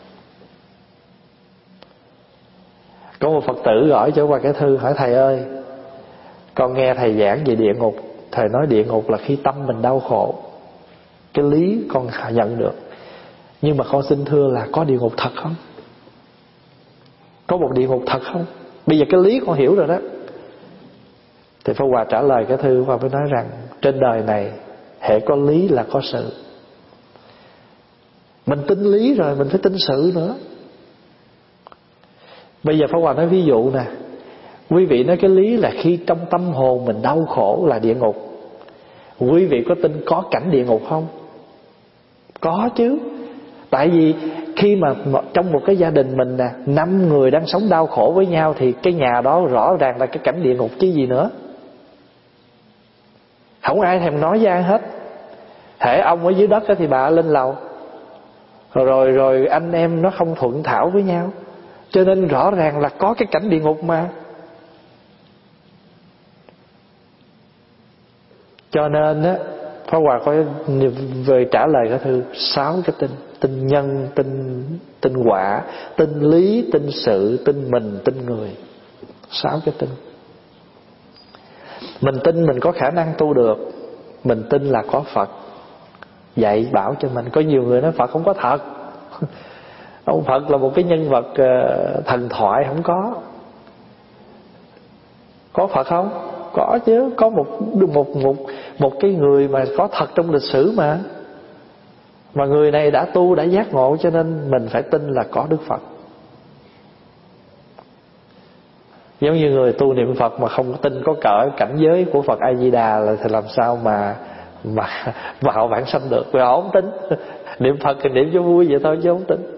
Speaker 1: Có một Phật tử gọi cho qua cái thư hỏi thầy ơi, con nghe thầy giảng về địa ngục, thầy nói địa ngục là khi tâm mình đau khổ. Cái lý con nhận được, nhưng mà con xin thưa là có địa ngục thật không? Có một địa ngục thật không? Bây giờ cái lý con hiểu rồi đó. Thì Pháp Hòa trả lời cái thư và mới nói rằng trên đời này hễ có lý là có sự. Mình tin lý rồi mình phải tin sự nữa. Bây giờ Pháp Hòa nói ví dụ nè, quý vị nói cái lý là khi trong tâm hồn mình đau khổ là địa ngục. Quý vị có tin có cảnh địa ngục không? Có chứ. Tại vì khi mà trong một cái gia đình mình nè, 5 người đang sống đau khổ với nhau, thì cái nhà đó rõ ràng là cái cảnh địa ngục chứ gì nữa. Không ai thèm nói với ai hết. Hễ ông ở dưới đất thì bà lên lầu. Rồi anh em nó không thuận thảo với nhau, cho nên rõ ràng là có cái cảnh địa ngục mà. Cho nên á, Pháp Hòa có về trả lời cái thư 6 cái tin: tin nhân, tin quả, tin lý, tin sự, tin mình, tin người. 6 cái tin. Mình tin mình có khả năng tu được. Mình tin là có Phật dạy bảo cho mình. Có nhiều người nói Phật không có thật. Ông Phật là một cái nhân vật thần thoại. Không có. Có Phật không? Có chứ. Có một cái người mà có thật trong lịch sử mà người này đã tu, đã giác ngộ, cho nên mình phải tin là có Đức Phật. Giống như người tu niệm Phật mà không có tin có cỡ cảnh giới của Phật A Di Đà là thì làm sao mà vào vãng sanh được. Vì họ không tin. Niệm Phật thì niệm cho vui vậy thôi chứ không tin.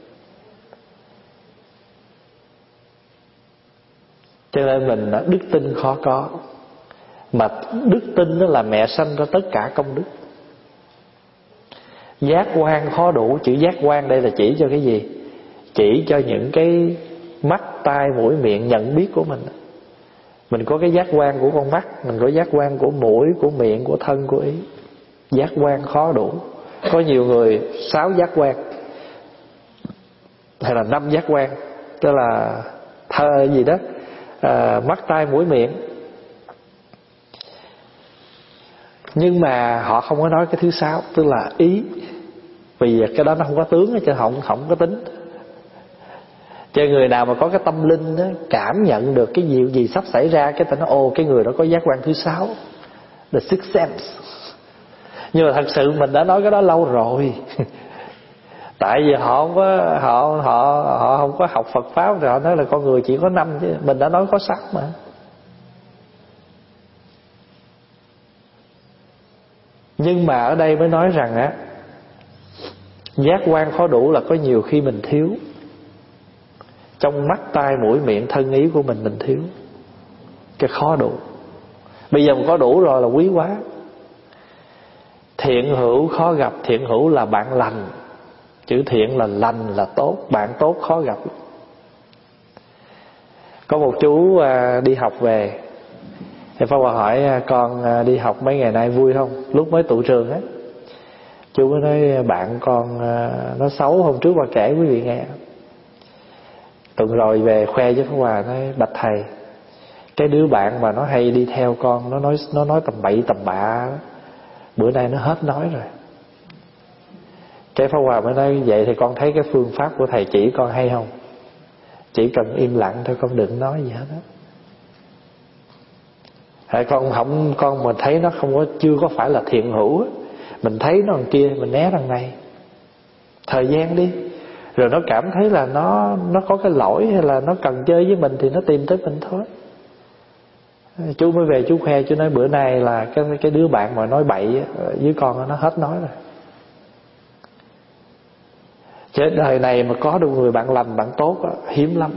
Speaker 1: Cho nên mình đức tin khó có. Mà đức tin đó là mẹ sanh ra tất cả công đức. Giác quan khó đủ. Chữ giác quan đây là chỉ cho cái gì? Chỉ cho những cái mắt, tai, mũi, miệng nhận biết của mình. Mình có cái giác quan của con mắt, mình có giác quan của mũi, của miệng, của thân, của ý. Giác quan khó đủ. Có nhiều người 6 giác quan hay là 5 giác quan, tức là gì đó, mắt, tai, mũi, miệng. Nhưng mà họ không có nói cái thứ 6, tức là ý. Vì cái đó nó không có tướng chứ không có tính. Cho người nào mà có cái tâm linh đó, cảm nhận được cái gì sắp xảy ra, cái ta nói ồ, cái người đó có giác quan thứ 6, the sixth sense. Nhưng mà thật sự mình đã nói cái đó lâu rồi. Tại vì họ không có học Phật pháp rồi, họ nói là con người chỉ có 5 chứ mình đã nói có 6 mà. Nhưng mà ở đây mới nói rằng á, giác quan khó đủ là có nhiều khi mình thiếu. Trong mắt, tai, mũi, miệng, thân, ý của mình thiếu. Cái khó đủ. Bây giờ mình có đủ rồi là quý quá. Thiện hữu khó gặp. Thiện hữu là bạn lành. Chữ thiện là lành, là tốt. Bạn tốt khó gặp. Có một chú đi học về, thì Pháp Hòa hỏi con đi học mấy ngày nay vui không? Lúc mới tụ trường á, chú mới nói bạn con nó xấu. Hôm trước Hòa kể quý vị nghe. Tuần rồi về khoe với Pháp Hòa, nói bạch thầy, cái đứa bạn mà nó hay đi theo con, nó nói tầm bậy tầm bạ, bữa nay nó hết nói rồi. Cái Pháp Hòa mới nói vậy thì con thấy cái phương pháp của thầy chỉ con hay không? Chỉ cần im lặng thôi, con đừng nói gì hết á. Con mà thấy nó chưa có phải là thiện hữu, mình thấy nó đằng kia mình né đằng này, thời gian đi, rồi nó cảm thấy là nó có cái lỗi hay là nó cần chơi với mình thì nó tìm tới mình thôi. Chú mới về chú khoe, chú nói bữa nay là cái đứa bạn mà nói bậy với con nó hết nói rồi. Chứ đời này mà có được người bạn lành, bạn tốt đó, hiếm lắm.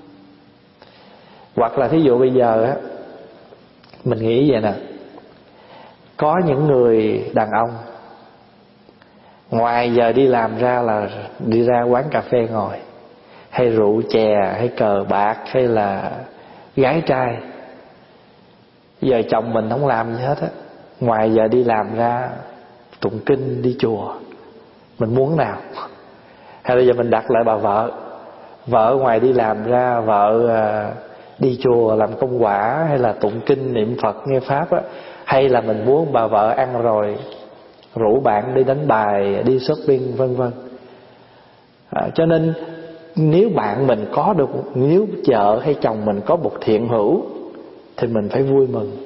Speaker 1: Hoặc là thí dụ bây giờ á, mình nghĩ vậy nè, có những người đàn ông ngoài giờ đi làm ra là đi ra quán cà phê ngồi, hay rượu chè, hay cờ bạc, hay là gái trai. Giờ chồng mình không làm gì hết á, ngoài giờ đi làm ra tụng kinh, đi chùa. Mình muốn nào? Hay bây giờ mình đặt lại bà vợ ngoài đi làm ra, vợ đi chùa làm công quả, hay là tụng kinh niệm Phật nghe pháp á, hay là mình muốn bà vợ ăn rồi rủ bạn đi đánh bài, đi shopping vân vân. Cho nên nếu bạn mình có được, nếu vợ hay chồng mình có một thiện hữu thì mình phải vui mừng.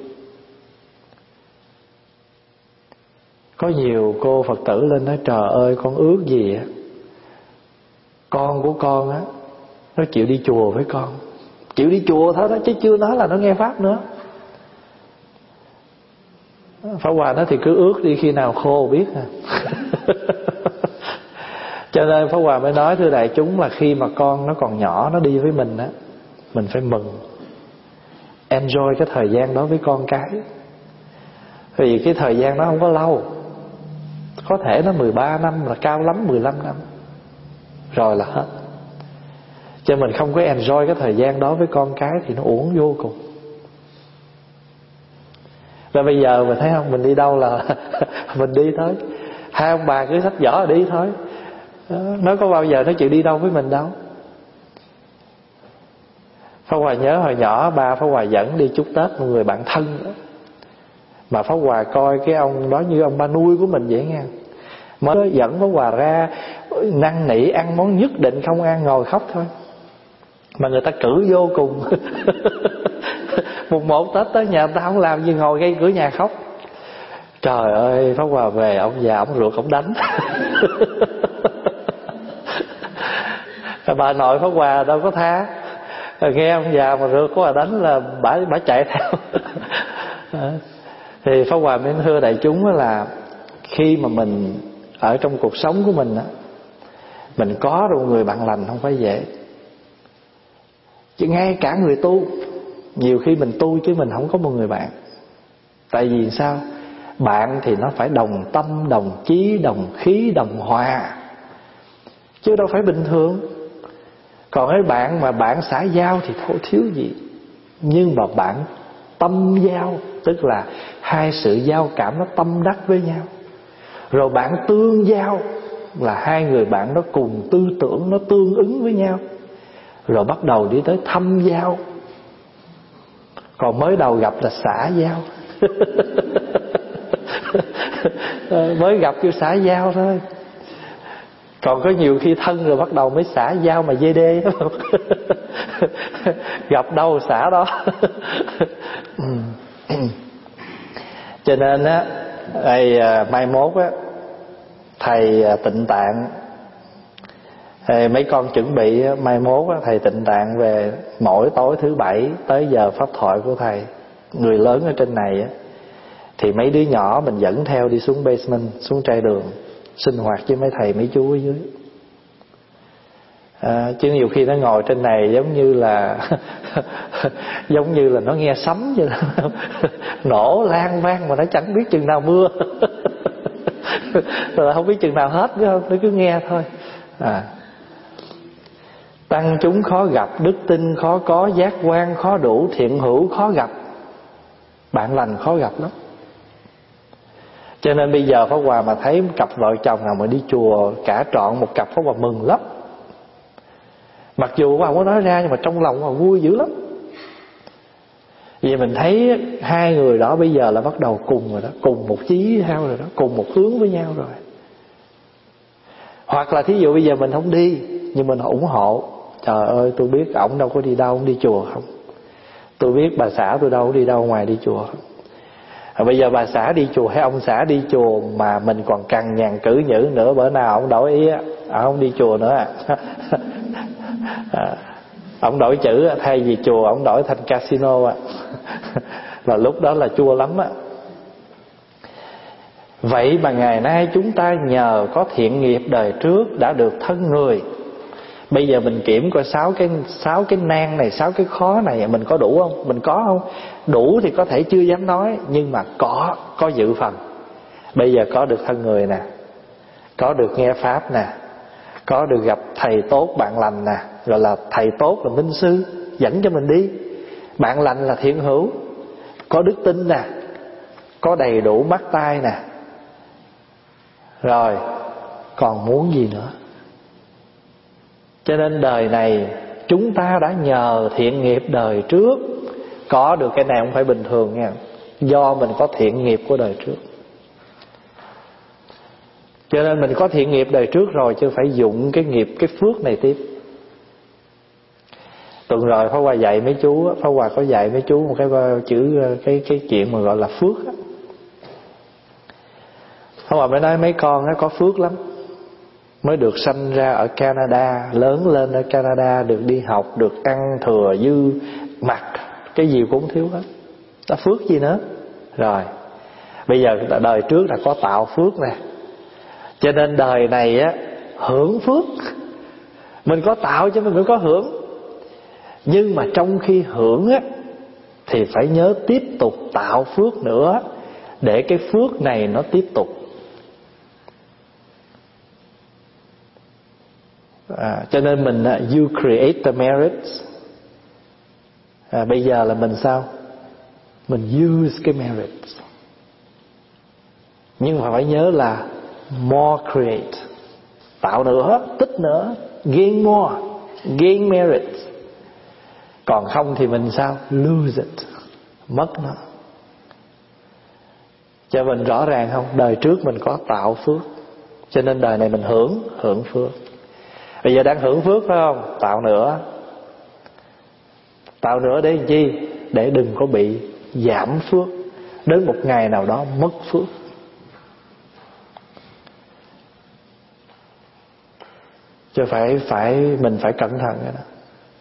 Speaker 1: Có nhiều cô Phật tử lên nói trời ơi con ước gì á, con của con á nó chịu đi chùa với con, chịu đi chùa thôi đó, chứ chưa nói là nó nghe pháp nữa. Pháp Hòa nói thì cứ ước đi, khi nào khô biết à. Cho nên Pháp Hòa mới nói thưa đại chúng là khi mà con nó còn nhỏ, nó đi với mình á, mình phải mừng, enjoy cái thời gian đó với con cái. Vì cái thời gian đó không có lâu, có thể nó 13 năm, là cao lắm 15 năm rồi là hết. Cho mình không có enjoy cái thời gian đó với con cái thì nó uổng vô cùng. Rồi bây giờ mình thấy không, mình đi đâu là mình đi thôi. Hai ông bà cứ xách giỏ đi thôi. Nó có bao giờ nó chịu đi đâu với mình đâu. Pháp Hòa nhớ hồi nhỏ ba Pháp Hòa dẫn đi chúc Tết một người bạn thân đó. Mà Pháp Hòa coi cái ông đó như ông ba nuôi của mình vậy nghe. Mới dẫn Pháp Hòa ra năn nỉ ăn món nhất định không ăn, ngồi khóc thôi. Mà người ta cử vô cùng. Một Tết tới nhà người ta không làm gì, ngồi ngay cửa nhà khóc. Trời ơi, Pháp Hòa về ông già ông ruột ông đánh. Bà nội Pháp Hòa đâu có tha. Nghe ông già mà ruột của bà đánh là bà chạy theo. Thì Pháp Hòa mới thưa đại chúng là khi mà mình ở trong cuộc sống của mình á, mình có được người bạn lành không phải dễ. Chứ ngay cả người tu, nhiều khi mình tu chứ mình không có một người bạn. Tại vì sao? Bạn thì nó phải đồng tâm, đồng chí, đồng khí, đồng hòa, chứ đâu phải bình thường. Còn cái bạn mà bạn xã giao thì thôi thiếu gì. Nhưng mà bạn tâm giao, tức là hai sự giao cảm nó tâm đắc với nhau. Rồi bạn tương giao là hai người bạn nó cùng tư tưởng, nó tương ứng với nhau. Rồi bắt đầu đi tới thâm giao. Còn mới đầu gặp là xã giao. Mới gặp kêu xã giao thôi. Còn có nhiều khi thân rồi bắt đầu mới xã giao mà dê đê. Gặp đâu xã đó. Cho nên á, mai mốt á, thầy Tịnh Tạng, mấy con chuẩn bị mai mốt á, thầy Tịnh Tạng về mỗi tối thứ Bảy tới giờ pháp thoại của thầy. Người lớn ở trên này á, thì mấy đứa nhỏ mình dẫn theo đi xuống basement, xuống trai đường sinh hoạt với mấy thầy mấy chú ở dưới. Chứ nhiều khi nó ngồi trên này giống như là giống như là nó nghe sấm vậy đó. Nổ lan vang mà nó chẳng biết chừng nào mưa. Rồi không biết chừng nào hết nữa không, nó cứ nghe thôi. Tăng chúng khó gặp, đức tin khó có, giác quan khó đủ, thiện hữu khó gặp. Bạn lành khó gặp lắm. Cho nên bây giờ Pháp Hòa mà thấy cặp vợ chồng nào mà đi chùa cả trọn một cặp, Pháp Hòa mừng lắm. Mặc dù Pháp Hòa không có nói ra nhưng mà trong lòng Pháp Hòa vui dữ lắm. Vì mình thấy hai người đó bây giờ là bắt đầu cùng rồi đó, cùng một chí theo rồi đó, cùng một hướng với nhau rồi. Hoặc là thí dụ bây giờ mình không đi nhưng mình ủng hộ. Trời ơi, tôi biết ổng đâu có đi đâu, ổng đi chùa không. Tôi biết bà xã tôi đâu có đi đâu ngoài đi chùa không. Bây giờ bà xã đi chùa hay ông xã đi chùa mà mình còn cằn nhằn cử nhữ nữa, bữa nào ông đổi ý á, ông đi chùa nữa ông đổi chữ, thay vì chùa ông đổi thành casino là lúc đó là chua lắm á. Vậy mà ngày nay chúng ta nhờ có thiện nghiệp đời trước đã được thân người. Bây giờ mình kiểm coi 6 cái nan này, 6 cái khó này mình có đủ không? Mình có không? Đủ thì có thể chưa dám nói, nhưng mà có dự phần. Bây giờ có được thân người nè, có được nghe pháp nè, có được gặp thầy tốt bạn lành nè, gọi là thầy tốt là minh sư dẫn cho mình đi, bạn lành là thiện hữu, có đức tin nè, có đầy đủ mắt tai nè. Rồi còn muốn gì nữa? Cho nên đời này chúng ta đã nhờ thiện nghiệp đời trước có được cái này không phải bình thường nha. Do mình có thiện nghiệp của đời trước. Cho nên mình có thiện nghiệp đời trước rồi, chứ phải dụng cái nghiệp, cái phước này tiếp. Tuần rồi Pháp Hòa dạy mấy chú, Pháp Hòa có dạy mấy chú một cái chữ, cái chuyện mà gọi là phước á. Pháp Hòa mới nói mấy con nó có phước lắm, mới được sanh ra ở Canada, lớn lên ở Canada, được đi học, được ăn thừa dư mặc, cái gì cũng thiếu hết. Đó phước gì nữa. Rồi bây giờ đời trước là có tạo phước nè, cho nên đời này á hưởng phước. Mình có tạo cho mình mới có hưởng. Nhưng mà trong khi hưởng á thì phải nhớ tiếp tục tạo phước nữa, để cái phước này nó tiếp tục. Cho nên mình you create the merits. Bây giờ là mình sao? Mình use cái merit. Nhưng mà phải nhớ là more create, tạo nữa, tích nữa, gain more, gain merit. Còn không thì mình sao? Lose it, mất nó. Cho mình rõ ràng không? Đời trước mình có tạo phước, cho nên đời này mình hưởng phước. Bây giờ đang hưởng phước phải không? Tạo nữa. Tạo nữa để làm chi? Để đừng có bị giảm phước, đến một ngày nào đó mất phước. Chứ mình phải cẩn thận cái đó.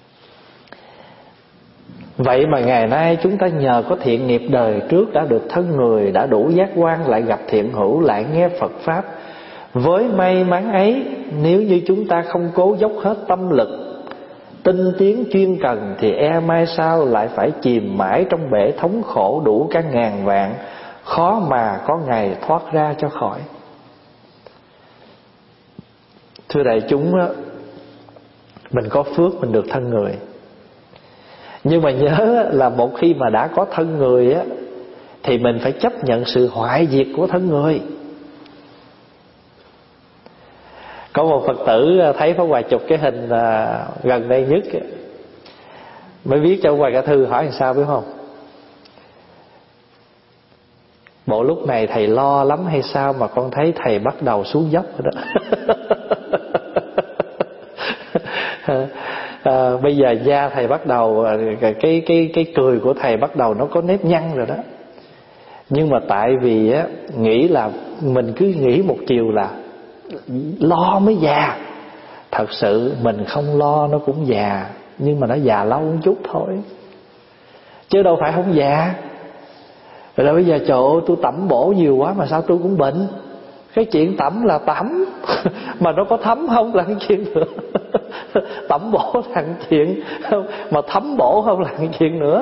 Speaker 1: Vậy mà ngày nay chúng ta nhờ có thiện nghiệp đời trước đã được thân người, đã đủ giác quan, lại gặp thiện hữu, lại nghe Phật Pháp. Với may mắn ấy, nếu như chúng ta không cố dốc hết tâm lực, tinh tiến chuyên cần, thì mai sau lại phải chìm mãi trong bể thống khổ đủ cả ngàn vạn, khó mà có ngày thoát ra cho khỏi. Thưa đại chúng, mình có phước mình được thân người. Nhưng mà nhớ là một khi mà đã có thân người á, thì mình phải chấp nhận sự hoại diệt của thân người. Có một Phật tử thấy Pháp Hòa chụp cái hình gần đây nhất, mới viết cho Hòa cả thư hỏi làm sao biết không? Bộ lúc này thầy lo lắm hay sao mà con thấy thầy bắt đầu xuống dốc rồi đó. Bây giờ da thầy bắt đầu, cái cười của thầy bắt đầu nó có nếp nhăn rồi đó. Nhưng mà tại vì á, nghĩ là mình cứ nghĩ một chiều là lo mới già. Thật sự mình không lo nó cũng già, nhưng mà nó già lâu một chút thôi, chứ đâu phải không già. Rồi đó, bây giờ trời ơi tôi tẩm bổ nhiều quá mà sao tôi cũng bệnh. Cái chuyện tẩm là tẩm mà nó có thấm không là chuyện nữa. Tẩm bổ là chuyện, mà thấm bổ không là chuyện nữa.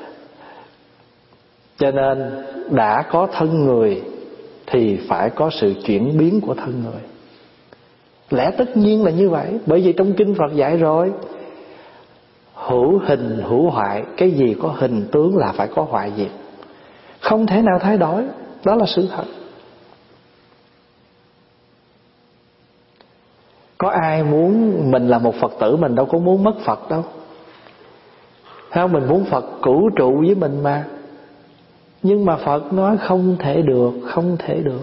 Speaker 1: Cho nên đã có thân người thì phải có sự chuyển biến của thân người. Lẽ tất nhiên là như vậy. Bởi vì trong kinh Phật dạy rồi, hữu hình hữu hoại. Cái gì có hình tướng là phải có hoại diệt, không thể nào thay đổi. Đó là sự thật. Có ai muốn mình là một Phật tử, mình đâu có muốn mất Phật đâu. Thấy không? Mình muốn Phật cửu trụ với mình mà. Nhưng mà Phật nói không thể được, không thể được.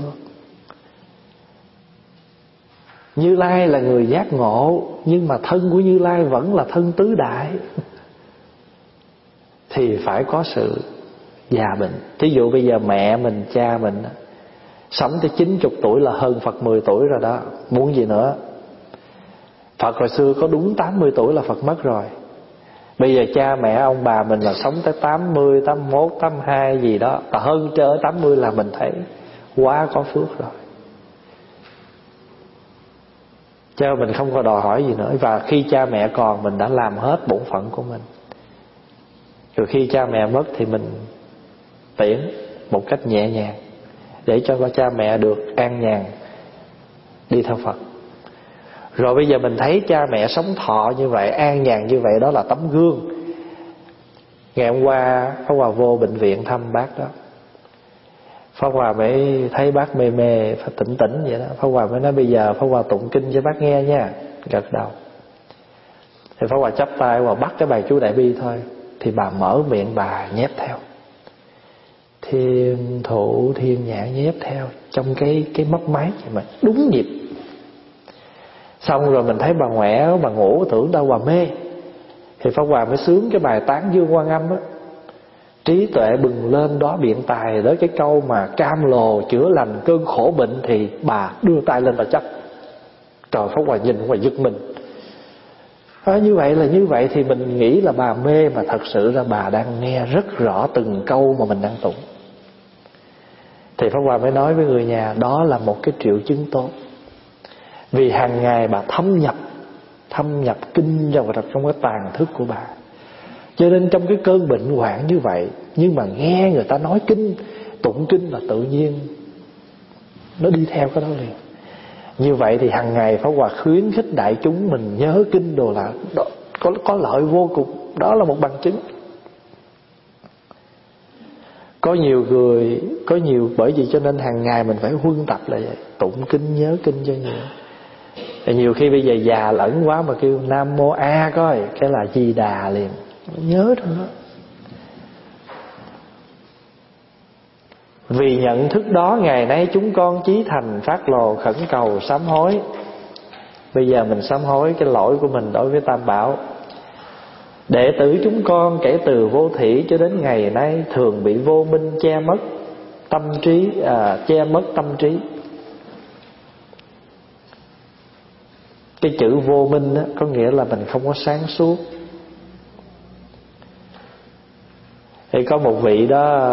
Speaker 1: Như Lai là người giác ngộ, nhưng mà thân của Như Lai vẫn là thân tứ đại. Thì phải có sự già bệnh. Thí dụ bây giờ mẹ mình, cha mình sống tới 90 tuổi là hơn Phật 10 tuổi rồi đó. Muốn gì nữa? Phật hồi xưa có đúng 80 tuổi là Phật mất rồi. Bây giờ cha mẹ ông bà mình là sống tới 80, 81, 82 gì đó, hơn trời 80 là mình thấy quá có phước rồi. Cho mình không có đòi hỏi gì nữa. Và khi cha mẹ còn, mình đã làm hết bổn phận của mình. Rồi khi cha mẹ mất thì mình tiễn một cách nhẹ nhàng, để cho cha mẹ được an nhàn đi theo Phật. Rồi bây giờ mình thấy cha mẹ sống thọ như vậy, an nhàn như vậy, đó là tấm gương. Ngày hôm qua Pháp Hòa vô bệnh viện thăm bác đó, Pháp Hòa mới thấy bác mê mê, phải tỉnh vậy đó. Pháp Hòa mới nói bây giờ Pháp Hòa tụng kinh cho bác nghe nha. Gật đầu. Thì Pháp Hòa chắp tay và bắt cái bài chú Đại Bi thôi. Thì bà mở miệng bà nhép theo. Thiên thủ thiên nhãn nhép theo trong cái mấp máy mà đúng nhịp. Xong rồi mình thấy bà ngoẻ, bà ngủ tưởng đâu bà mê. Thì Pháp Hòa mới sướng cái bài Tán Dương Quan Âm á. Trí tuệ bừng lên đó biện tài. Đó cái câu mà cam lồ chữa lành cơn khổ bệnh. Thì bà đưa tay lên bà chấp. Trời, Pháp Hòa nhìn Pháp Hòa giật mình. Như vậy là như vậy thì mình nghĩ là bà mê, mà thật sự là bà đang nghe rất rõ từng câu mà mình đang tụng. Thì Pháp Hòa mới nói với người nhà, đó là một cái triệu chứng tốt. Vì hàng ngày bà thâm nhập kinh vào trong cái tàn thức của bà. Cho nên trong cái cơn bệnh hoạn như vậy, nhưng mà nghe người ta nói kinh, tụng kinh là tự nhiên nó đi theo cái đó liền. Như vậy thì hàng ngày Pháp Hòa khuyến khích đại chúng mình nhớ kinh đồ là có lợi vô cùng. Đó là một bằng chứng. Có nhiều bởi vì cho nên hàng ngày mình phải huân tập là vậy, tụng kinh nhớ kinh cho nhiều. Thì nhiều khi bây giờ già lẫn quá mà kêu Nam Mô A coi, cái là Di Đà liền, nhớ trong đó. Vì nhận thức đó ngày nay chúng con chí thành phát lồ khẩn cầu sám hối. Bây giờ mình sám hối cái lỗi của mình đối với Tam Bảo. Đệ tử chúng con kể từ vô thủy cho đến ngày nay thường bị vô minh che mất tâm trí, che mất tâm trí. Cái chữ vô minh đó, có nghĩa là mình không có sáng suốt. Thì có một vị đó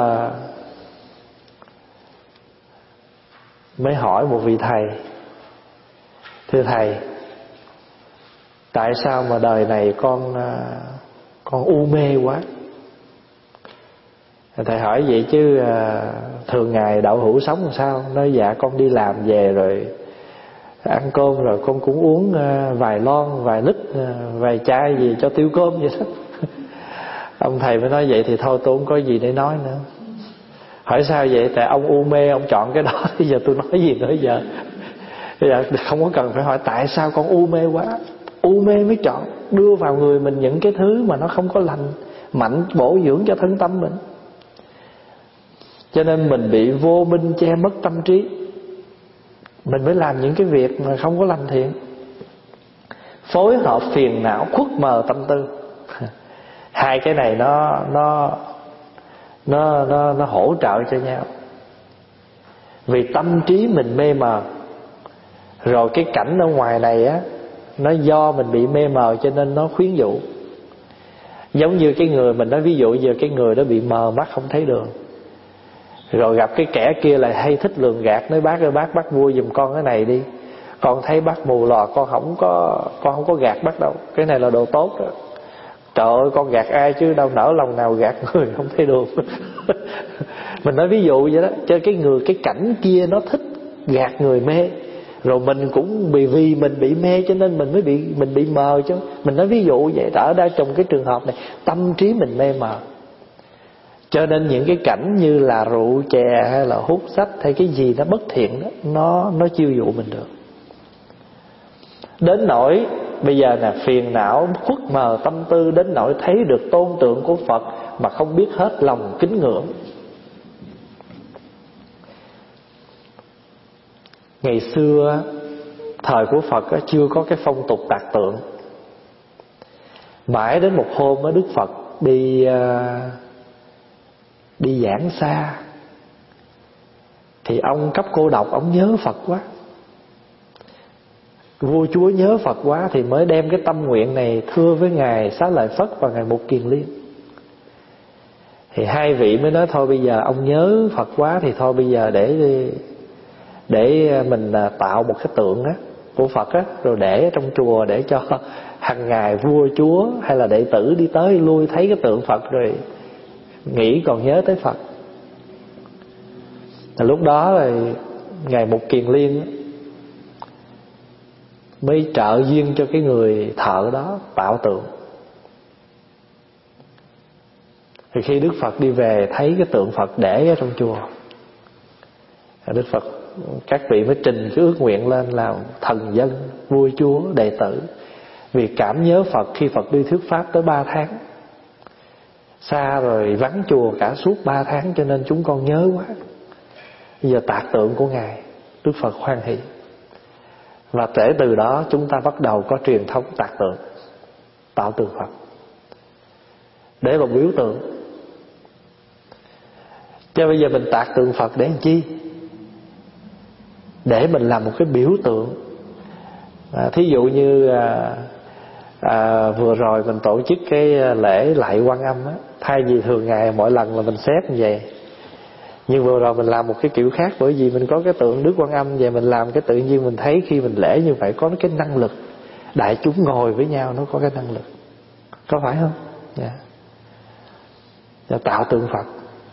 Speaker 1: mới hỏi một vị thầy: thưa thầy, tại sao mà đời này con u mê quá? Thầy hỏi vậy chứ thường ngày đậu hũ sống làm sao? Nói dạ con đi làm về rồi ăn cơm rồi con cũng uống vài lon, vài lít, vài chai gì cho tiêu cơm vậy đó. Ông thầy mới nói vậy thì thôi tôi không có gì để nói nữa. Hỏi sao vậy? Tại ông u mê ông chọn cái đó. Bây giờ tôi nói gì nữa giờ? Bây giờ không có cần phải hỏi tại sao con u mê quá. U mê mới chọn đưa vào người mình những cái thứ mà nó không có lành mạnh, bổ dưỡng cho thân tâm mình. Cho nên mình bị vô minh che mất tâm trí, mình mới làm những cái việc mà không có lành thiện, phối hợp phiền não khuất mờ tâm tư. Hai cái này nó hỗ trợ cho nhau. Vì tâm trí mình mê mờ, rồi cái cảnh ở ngoài này á, nó do mình bị mê mờ cho nên nó khuyến dụ. Giống như cái người mình nói, ví dụ giờ cái người đó bị mờ mắt không thấy đường, rồi gặp cái kẻ kia lại hay thích lường gạt, nói bác ơi bác bắt mua giùm con cái này đi, con thấy bác mù lòa, con không có gạt bác đâu, cái này là đồ tốt đó. Trời ơi con gạt ai chứ đâu nỡ lòng nào gạt người không thấy đường. Mình nói ví dụ vậy đó. Cho cái cảnh kia nó thích gạt người mê, rồi mình cũng vì mình bị mê cho nên mình bị mờ chứ. Mình nói ví dụ vậy. Ở đây trong cái trường hợp này tâm trí mình mê mờ, cho nên những cái cảnh như là rượu chè hay là hút sách hay cái gì nó bất thiện đó, nó chiêu dụ mình được. Đến nỗi bây giờ là phiền não khuất mờ tâm tư, đến nỗi thấy được tôn tượng của Phật mà không biết hết lòng kính ngưỡng. Ngày xưa thời của Phật chưa có cái phong tục tạc tượng. Mãi đến một hôm Đức Phật đi giảng xa, thì ông cấp cô độc, ông nhớ Phật quá, vua chúa nhớ Phật quá, thì mới đem cái tâm nguyện này thưa với ngài Xá Lợi Phất và ngài Mục Kiền Liên. Thì hai vị mới nói thôi bây giờ ông nhớ Phật quá thì thôi bây giờ để mình tạo một cái tượng của Phật rồi để trong chùa, để cho hàng ngày vua chúa hay là đệ tử đi tới lui thấy cái tượng Phật rồi nghĩ còn nhớ tới Phật. Lúc đó thì ngài Mục Kiền Liên mới trợ duyên cho cái người thợ đó tạo tượng. Thì khi Đức Phật đi về thấy cái tượng Phật để ở trong chùa, Đức Phật các vị mới trình cái ước nguyện lên là thần dân, vua chúa, đệ tử. Vì cảm nhớ Phật khi Phật đi thuyết pháp tới 3 tháng, xa rồi vắng chùa cả suốt 3 tháng, cho nên chúng con nhớ quá. Bây giờ tạc tượng của ngài, Đức Phật hoan hỷ. Và kể từ đó chúng ta bắt đầu có truyền thống tạc tượng, tạo tượng Phật để một biểu tượng. Chứ bây giờ mình tạc tượng Phật để làm chi? Để mình làm một cái biểu tượng. Thí dụ như vừa rồi mình tổ chức cái lễ lạy Quan Âm thay vì thường ngày mỗi lần là mình xếp như vậy, nhưng vừa rồi mình làm một cái kiểu khác, bởi vì mình có cái tượng Đức Quan Âm vậy, mình làm cái tự nhiên mình thấy khi mình lễ như vậy có cái năng lực, đại chúng ngồi với nhau nó có cái năng lực, có phải không? Và tạo tượng Phật.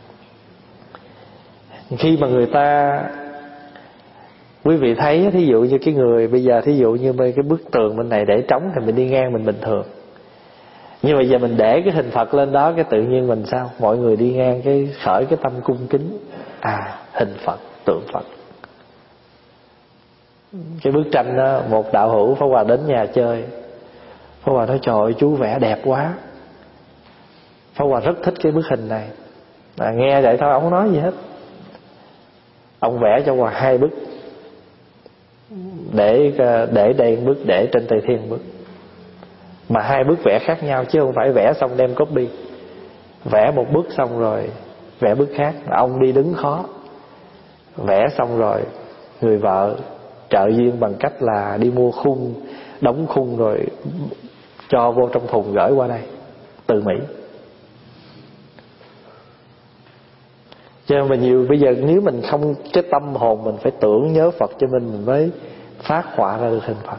Speaker 1: Khi mà người ta, quý vị thấy thí dụ như cái người bây giờ, thí dụ như cái bức tường bên này để trống thì mình đi ngang mình bình thường, Nhưng mà giờ mình để cái hình Phật lên đó, cái tự nhiên mình sao? Mọi người đi ngang cái khởi cái tâm cung kính. Hình Phật, tượng Phật. Cái bức tranh đó, một đạo hữu Pháp Hòa đến nhà chơi, Pháp Hòa nói trời ơi chú vẽ đẹp quá. Pháp Hòa rất thích cái bức hình này. Nghe vậy thôi, ông không nói gì hết. Ông vẽ cho Hòa 2 bức, để đây bức, để trên Tây Thiên bức. Mà 2 bức vẽ khác nhau, chứ không phải vẽ xong đem copy. Vẽ một bức xong rồi vẽ bức khác. Ông đi đứng khó. Vẽ xong rồi người vợ trợ duyên bằng cách là đi mua khung, đóng khung rồi cho vô trong thùng gửi qua đây từ Mỹ. Cho nên mà nhiều bây giờ nếu mình không, cái tâm hồn mình phải tưởng nhớ Phật cho mình mới phát họa ra được hình Phật.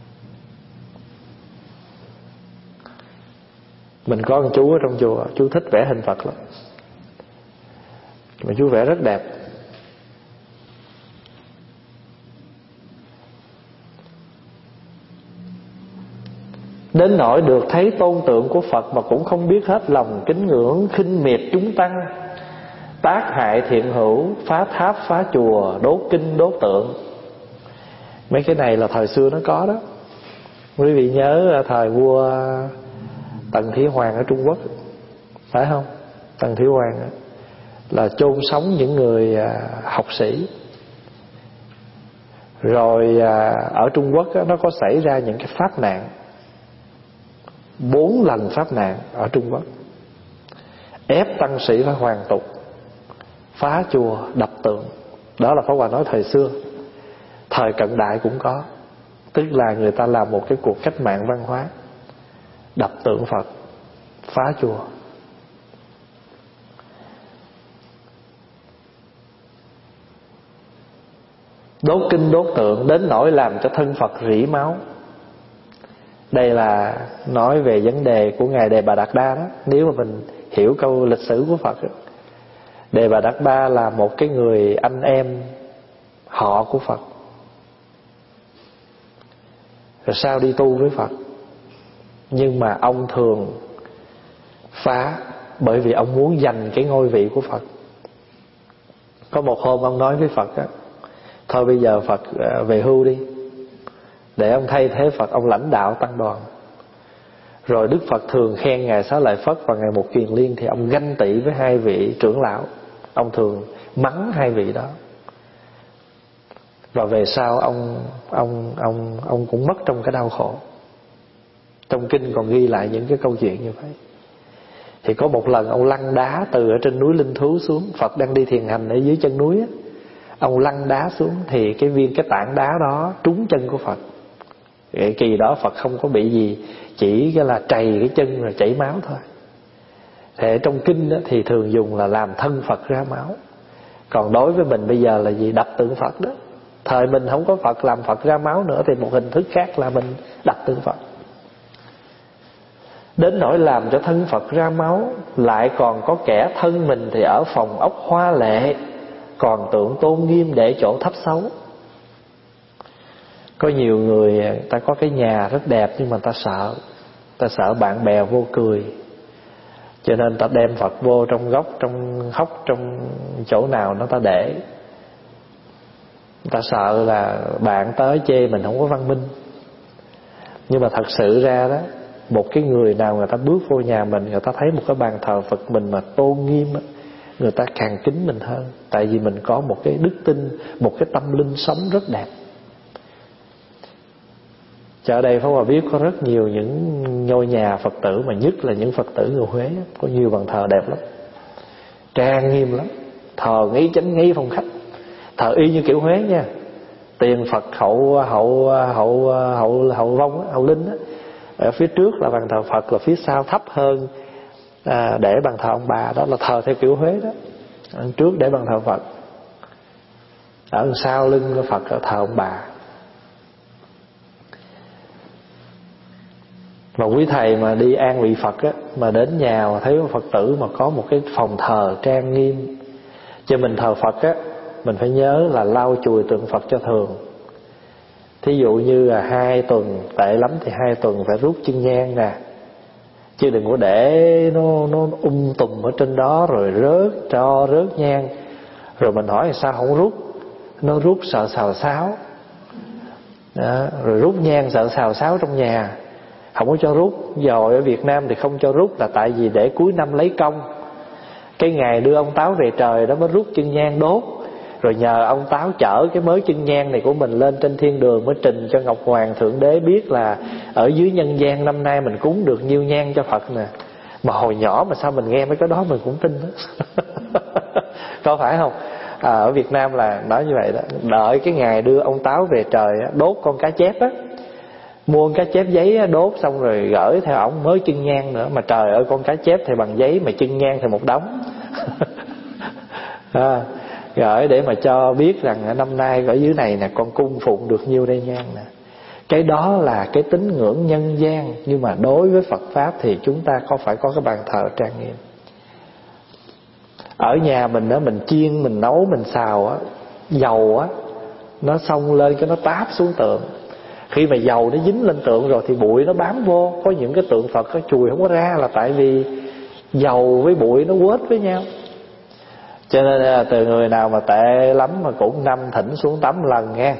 Speaker 1: Mình có một chú ở trong chùa, chú thích vẽ hình Phật lắm, mà chú vẽ rất đẹp. Đến nỗi được thấy tôn tượng của Phật mà cũng không biết hết lòng kính ngưỡng, khinh miệt chúng tăng, tác hại thiện hữu, phá tháp phá chùa, đốt kinh đốt tượng. Mấy cái này là thời xưa nó có đó. Quý vị nhớ thời vua Tần Thủy Hoàng ở Trung Quốc, phải không? Tần Thủy Hoàng là chôn sống những người học sĩ. Rồi ở Trung Quốc nó có xảy ra những cái pháp nạn, 4 lần pháp nạn ở Trung Quốc, ép tăng sĩ phải hoàn tục, phá chùa, đập tượng. Đó là Pháp Hòa nói thời xưa. Thời cận đại cũng có. Tức là người ta làm một cái cuộc cách mạng văn hóa, đập tượng Phật, phá chùa. Đốt kinh đốt tượng đến nỗi làm cho thân Phật rỉ máu. Đây là nói về vấn đề của Ngài Đề Bà Đạt Đa đó. Nếu mà mình hiểu câu lịch sử của Phật đó. Đề Bà Đạt Đa là một cái người anh em họ của Phật, rồi sau đi tu với Phật. Nhưng mà ông thường phá, bởi vì ông muốn giành cái ngôi vị của Phật. Có một hôm ông nói với Phật đó, thôi bây giờ Phật về hưu đi, để ông thay thế Phật, ông lãnh đạo tăng đoàn. Rồi Đức Phật thường khen Ngài Xá Lợi Phất và Ngài Mục Kiền Liên, thì ông ganh tị với 2 vị trưởng lão. Ông thường mắng 2 vị đó. Và về sau ông cũng mất trong cái đau khổ. Trong kinh còn ghi lại những cái câu chuyện như vậy. Thì có một lần ông lăn đá từ ở trên núi Linh Thú xuống. Phật đang đi thiền hành ở dưới chân núi á. Ông lăn đá xuống thì cái tảng đá đó trúng chân của Phật. Kỳ đó Phật không có bị gì, chỉ cái là trầy cái chân rồi chảy máu thôi. Thì trong kinh đó, thì thường dùng là làm thân Phật ra máu. Còn đối với mình bây giờ là gì? Đập tượng Phật đó. Thời mình không có Phật làm Phật ra máu nữa, thì một hình thức khác là mình đập tượng Phật. Đến nỗi làm cho thân Phật ra máu, lại còn có kẻ thân mình thì ở phòng ốc hoa lệ, còn tượng tôn nghiêm để chỗ thấp xấu. Có nhiều người ta có cái nhà rất đẹp, nhưng mà ta sợ bạn bè vô cười, cho nên ta đem Phật vô trong góc, trong hốc, trong chỗ nào nó ta để. Ta sợ là bạn tới chê mình không có văn minh. Nhưng mà thật sự ra đó, một cái người nào người ta bước vô nhà mình, người ta thấy một cái bàn thờ Phật mình mà tôn nghiêm, người ta càng kính mình hơn. Tại vì mình có một cái đức tin, một cái tâm linh sống rất đẹp. Ở đây Pháp Hòa biết có rất nhiều những ngôi nhà Phật tử, mà nhất là những Phật tử người Huế, có nhiều bàn thờ đẹp lắm, trang nghiêm lắm. Thờ ngay chánh ngay phòng khách, thờ y như kiểu Huế nha. Tiền Phật hậu vong, hậu linh á. Ở phía trước là bàn thờ Phật, là phía sau thấp hơn để bàn thờ ông bà. Đó là thờ theo kiểu Huế đó. Ở trước để bàn thờ Phật, ở sau lưng của Phật là thờ ông bà. Mà quý thầy mà đi an vị Phật á, mà đến nhà mà thấy Phật tử mà có một cái phòng thờ trang nghiêm, cho mình thờ Phật á, mình phải nhớ là lau chùi tượng Phật cho thường. Thí dụ như là 2 tuần, tệ lắm thì 2 tuần phải rút chân nhang nè, chứ đừng có để nó tùm ở trên đó rồi rớt nhang. Rồi mình hỏi sao không rút, nó rút sợ xào xáo đó. Rồi rút nhang sợ xào xáo trong nhà, không có cho rút. Rồi ở Việt Nam thì không cho rút là tại vì để cuối năm lấy công. Cái ngày đưa ông Táo về trời đó mới rút chân nhang đốt, rồi nhờ ông Táo chở cái mớ chân nhang này của mình lên trên thiên đường, mới trình cho Ngọc Hoàng Thượng Đế biết là ở dưới nhân gian năm nay mình cúng được nhiêu nhang cho Phật nè. Mà hồi nhỏ mà sao mình nghe mấy cái đó mình cũng tin đó. Có phải không? Ở Việt Nam là nói như vậy đó. Đợi cái ngày đưa ông Táo về trời đốt con cá chép á, mua con cá chép giấy đốt xong rồi gửi theo ổng mới chân nhang nữa. Mà trời ơi, con cá chép thì bằng giấy mà chân nhang thì một đống. Gửi để mà cho biết rằng năm nay ở dưới này nè con cung phụng được nhiêu đây nhang nè. Cái đó là cái tín ngưỡng nhân gian. Nhưng mà đối với Phật Pháp thì chúng ta phải có cái bàn thờ trang nghiêm. Ở nhà mình đó, mình chiên, mình nấu, mình xào á, dầu á nó xông lên cái nó táp xuống tượng. Khi mà dầu nó dính lên tượng rồi thì bụi nó bám vô. Có những cái tượng Phật có chùi không có ra là tại vì dầu với bụi nó quết với nhau. Cho nên là từ người nào mà tệ lắm mà cũng năm thỉnh xuống tắm lần nghe.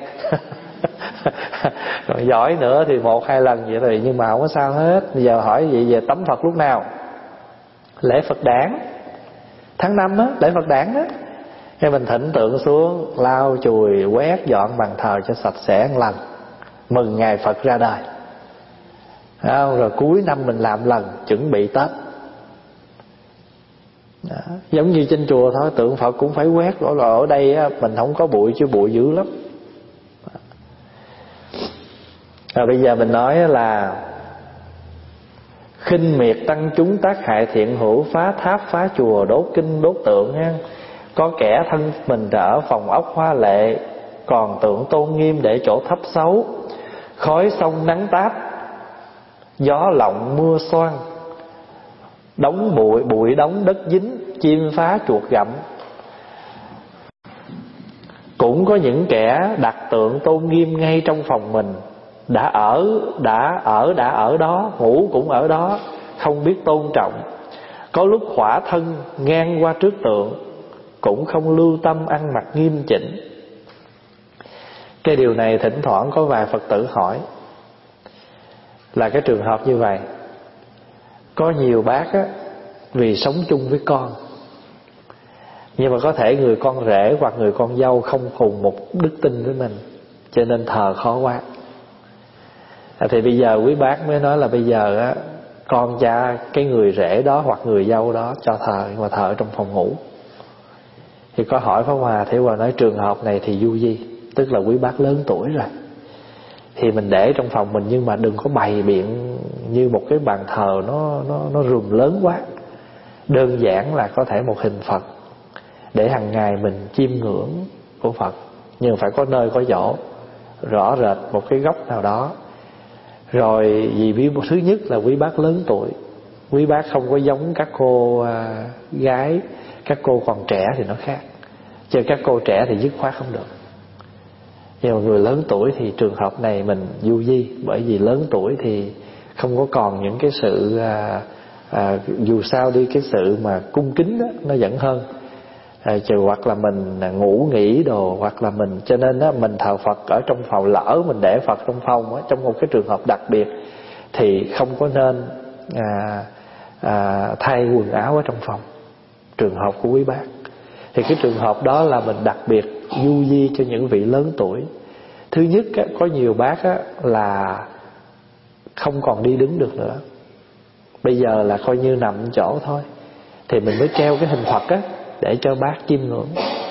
Speaker 1: Còn giỏi nữa thì 1-2 lần vậy rồi, nhưng mà không có sao hết. Bây giờ hỏi vậy về tắm Phật lúc nào? Lễ Phật đản tháng 5 á, lễ Phật đản đó. Cái mình thỉnh tượng xuống, lau chùi quét dọn bàn thờ cho sạch sẽ một lần, mừng ngày Phật ra đời. Rồi cuối năm mình làm lần, chuẩn bị Tết. Đó. Giống như trên chùa thôi, tượng Phật cũng phải quét. Ở đây á, mình không có bụi chứ bụi dữ lắm. Rồi bây giờ mình nói là khinh miệt tăng chúng tác hại thiện hữu, phá tháp phá chùa, đốt kinh đốt tượng ha. Có kẻ thân mình trở phòng ốc hoa lệ, còn tượng tôn nghiêm để chỗ thấp xấu. Khói sông nắng táp, gió lộng mưa xoan, đóng bụi đóng đất dính, chim phá chuột gặm. Cũng có những kẻ đặt tượng tôn nghiêm ngay trong phòng mình, đã ở đó, ngủ cũng ở đó, không biết tôn trọng. Có lúc khỏa thân ngang qua trước tượng, cũng không lưu tâm ăn mặc nghiêm chỉnh. Cái điều này thỉnh thoảng có vài Phật tử hỏi là cái trường hợp như vậy. Có nhiều bác á, vì sống chung với con, nhưng mà có thể người con rể hoặc người con dâu không cùng một đức tin với mình, cho nên thờ khó quá. Thì bây giờ quý bác mới nói là bây giờ á, con cha cái người rể đó hoặc người dâu đó cho thờ, nhưng mà thờ ở trong phòng ngủ. Thì có hỏi Pháp Hòa, Thế Hòa nói trường hợp này thì du di, tức là quý bác lớn tuổi rồi, thì mình để trong phòng mình, nhưng mà đừng có bày biện như một cái bàn thờ nó rùm lớn quá. Đơn giản là có thể một hình Phật để hàng ngày mình chiêm ngưỡng của Phật, nhưng phải có nơi có chỗ rõ rệt, một cái góc nào đó. Rồi vì thứ nhất là quý bác lớn tuổi, quý bác không có giống các cô gái, các cô còn trẻ thì nó khác. Chứ các cô trẻ thì dứt khoát không được. Nhưng mà người lớn tuổi thì trường hợp này mình du di, bởi vì lớn tuổi thì không có còn những cái sự dù sao đi cái sự mà cung kính đó, nó vẫn hơn. Trừ hoặc là mình ngủ nghỉ đồ, hoặc là mình, cho nên đó, mình thờ Phật ở trong phòng, lỡ mình để Phật trong phòng đó, trong một cái trường hợp đặc biệt thì không có nên thay quần áo ở trong phòng. Trường hợp của quý bác thì cái trường hợp đó là mình đặc biệt du di cho những vị lớn tuổi. Thứ nhất á, có nhiều bác á, là không còn đi đứng được nữa, bây giờ là coi như nằm chỗ thôi, thì mình mới treo cái hình Phật á để cho bác chiêm ngưỡng.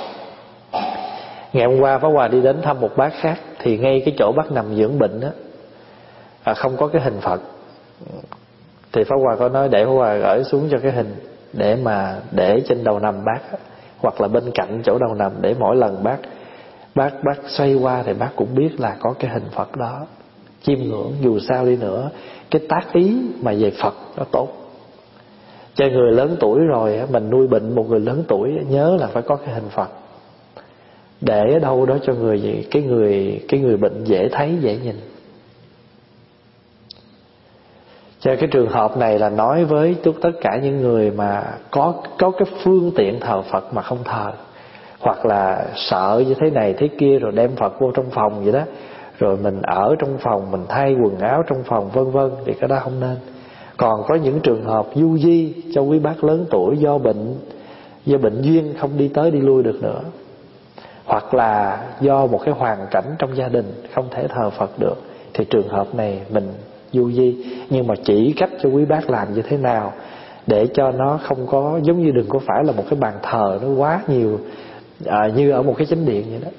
Speaker 1: Ngày hôm qua Pháp Hòa đi đến thăm một bác khác, thì ngay cái chỗ bác nằm dưỡng bệnh á, không có cái hình Phật. Thì Pháp Hòa có nói để Pháp Hòa gửi xuống cho cái hình, để mà để trên đầu nằm bác á, hoặc là bên cạnh chỗ đầu nằm, để mỗi lần bác xoay qua thì bác cũng biết là có cái hình Phật đó, chiêm ngưỡng. Dù sao đi nữa, cái tác ý mà về Phật nó tốt. Cho người lớn tuổi rồi, mình nuôi bệnh một người lớn tuổi, nhớ là phải có cái hình Phật, để ở đâu đó cho cái người bệnh dễ thấy, dễ nhìn. Cho cái trường hợp này là nói với tất cả những người mà có cái phương tiện thờ Phật mà không thờ, hoặc là sợ như thế này thế kia rồi đem Phật vô trong phòng vậy đó, rồi mình ở trong phòng mình thay quần áo trong phòng vân vân, thì cái đó không nên. Còn có những trường hợp du di cho quý bác lớn tuổi do bệnh duyên không đi tới đi lui được nữa, hoặc là do một cái hoàn cảnh trong gia đình không thể thờ Phật được, thì trường hợp này mình du di, nhưng mà chỉ cách cho quý bác làm như thế nào để cho nó không có, giống như đừng có phải là một cái bàn thờ nó quá nhiều như ở một cái chánh điện vậy đó.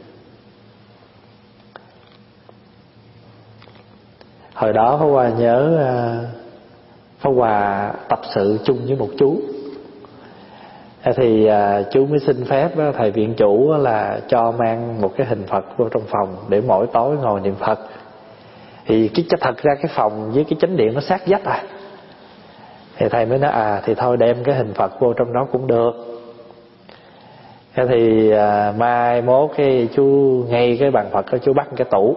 Speaker 1: Hồi đó Pháp Hòa nhớ Pháp Hòa tập sự chung với một chú, thì chú mới xin phép thầy viện chủ là cho mang một cái hình Phật vô trong phòng để mỗi tối ngồi niệm Phật. Thì thật ra cái phòng với cái chánh điện nó sát vách thì thầy mới nói thì thôi đem cái hình Phật vô trong đó cũng được. Thế thì mai mốt cái chú ngay cái bàn Phật đó chú bắt cái tủ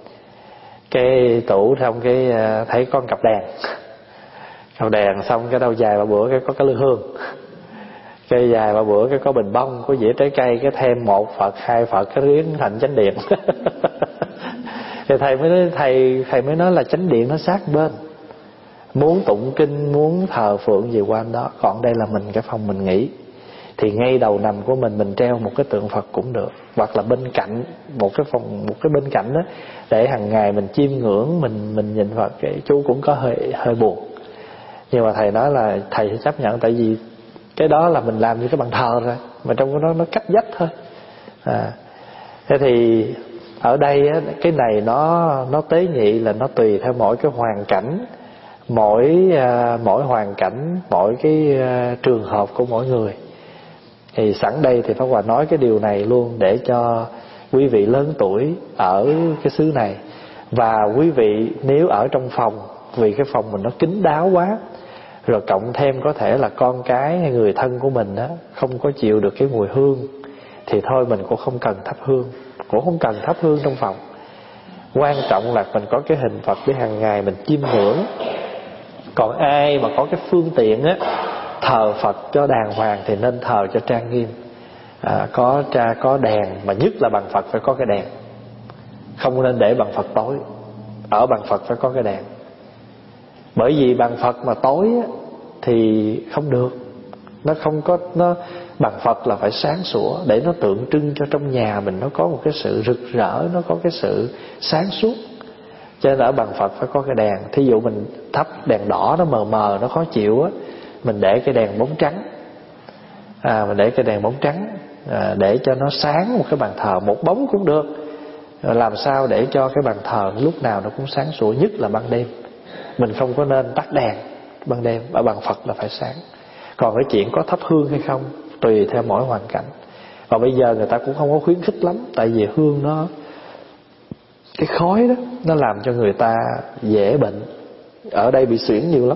Speaker 1: xong cái thấy con cặp đèn xong cái đâu dài 3 bữa cái có cái lư hương, cái dài 3 bữa cái có bình bông, có dĩa trái cây, cái thêm 1 Phật 2 Phật cái biến thành chánh điện. Thì thầy mới nói là chánh điện nó sát bên, muốn tụng kinh muốn thờ phượng gì qua đó, còn đây là mình cái phòng mình nghỉ, thì ngay đầu nằm của mình treo một cái tượng Phật cũng được, hoặc là bên cạnh một cái bên cạnh đó, để hàng ngày mình chiêm ngưỡng, mình nhìn Phật. Cái chú cũng có hơi buồn, nhưng mà thầy nói là thầy sẽ chấp nhận, tại vì cái đó là mình làm như cái bàn thờ rồi, mà trong cái đó nó cách vách thôi. Thế thì ở đây á, cái này nó tế nhị là nó tùy theo mỗi cái hoàn cảnh, mỗi hoàn cảnh, mỗi cái trường hợp của mỗi người. Thì sẵn đây thì Pháp Hòa nói cái điều này luôn để cho quý vị lớn tuổi ở cái xứ này, và quý vị nếu ở trong phòng, vì cái phòng mình nó kín đáo quá, rồi cộng thêm có thể là con cái hay người thân của mình á không có chịu được cái mùi hương, thì thôi mình cũng không cần thắp hương trong phòng. Quan trọng là mình có cái hình Phật để hàng ngày mình chiêm ngưỡng. Còn ai mà có cái phương tiện á thờ Phật cho đàng hoàng thì nên thờ cho trang nghiêm, có đèn, mà nhất là bàn Phật phải có cái đèn, không nên để bàn Phật tối. Ở bàn Phật phải có cái đèn, bởi vì bàn Phật mà tối á, thì không được. Nó không có, bàn Phật là phải sáng sủa, để nó tượng trưng cho trong nhà mình nó có một cái sự rực rỡ, nó có cái sự sáng suốt. Cho nên ở bàn Phật phải có cái đèn. Thí dụ mình thắp đèn đỏ nó mờ mờ, nó khó chịu á, mình để cái đèn bóng trắng, để cho nó sáng một cái bàn thờ, một bóng cũng được. Làm sao để cho cái bàn thờ lúc nào nó cũng sáng sủa, nhất là ban đêm. Mình không có nên tắt đèn ban đêm, ở bàn Phật là phải sáng. Còn cái chuyện có thắp hương hay không tùy theo mỗi hoàn cảnh. Và bây giờ người ta cũng không có khuyến khích lắm, tại vì hương cái khói đó nó làm cho người ta dễ bệnh. Ở đây bị suyễn nhiều lắm.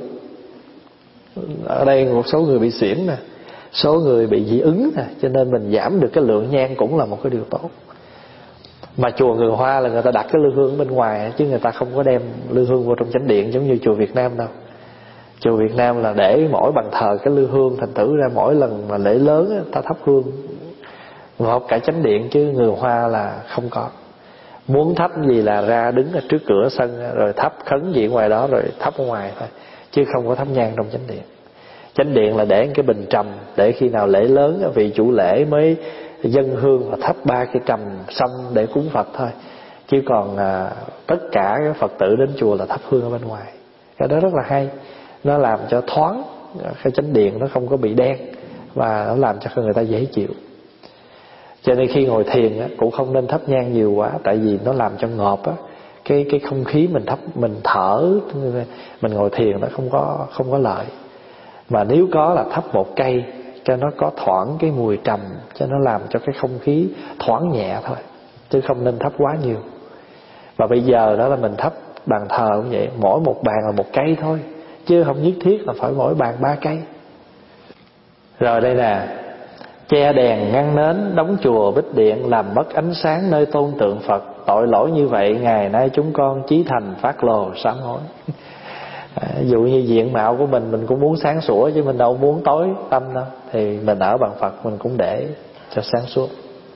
Speaker 1: Ở đây một số người bị suyễn nè, số người bị dị ứng nè, cho nên mình giảm được cái lượng nhang cũng là một cái điều tốt. Mà chùa người Hoa là người ta đặt cái lư hương bên ngoài, chứ người ta không có đem lư hương vô trong chánh điện giống như chùa Việt Nam đâu. Chùa Việt Nam là để mỗi bàn thờ cái lư hương, thành thử ra mỗi lần mà lễ lớn ta thắp hương ngọt cả chánh điện, chứ người Hoa là không có. Muốn thắp gì là ra đứng ở trước cửa sân rồi thắp khấn gì ngoài đó rồi thắp ở ngoài thôi, chứ không có thắp nhang trong chánh điện. Chánh điện là để cái bình trầm, để khi nào lễ lớn vị chủ lễ mới dâng hương và thắp 3 cái trầm xong để cúng Phật thôi. Chứ còn tất cả các Phật tử đến chùa là thắp hương ở bên ngoài. Cái đó rất là hay, nó làm cho thoáng, cái chánh điện nó không có bị đen, và nó làm cho người ta dễ chịu. Cho nên khi ngồi thiền cũng không nên thắp nhang nhiều quá, tại vì nó làm cho ngộp cái không khí mình thắp, mình thở, mình ngồi thiền nó không có lợi. Mà nếu có là thắp 1 cây cho nó có thoảng cái mùi trầm, cho nó làm cho cái không khí thoáng nhẹ thôi, chứ không nên thắp quá nhiều. Và bây giờ đó là mình thắp bàn thờ cũng vậy, mỗi một bàn là 1 cây thôi, chứ không nhất thiết là phải mỗi bàn 3 cây. Rồi đây nè, che đèn ngăn nến, đóng chùa bích điện, làm mất ánh sáng nơi tôn tượng Phật. Tội lỗi như vậy ngày nay chúng con chí thành phát lồ sám hối. Ví dụ như diện mạo của mình cũng muốn sáng sủa, chứ mình đâu muốn tối tâm đâu. Thì mình ở bằng Phật mình cũng để cho sáng suốt.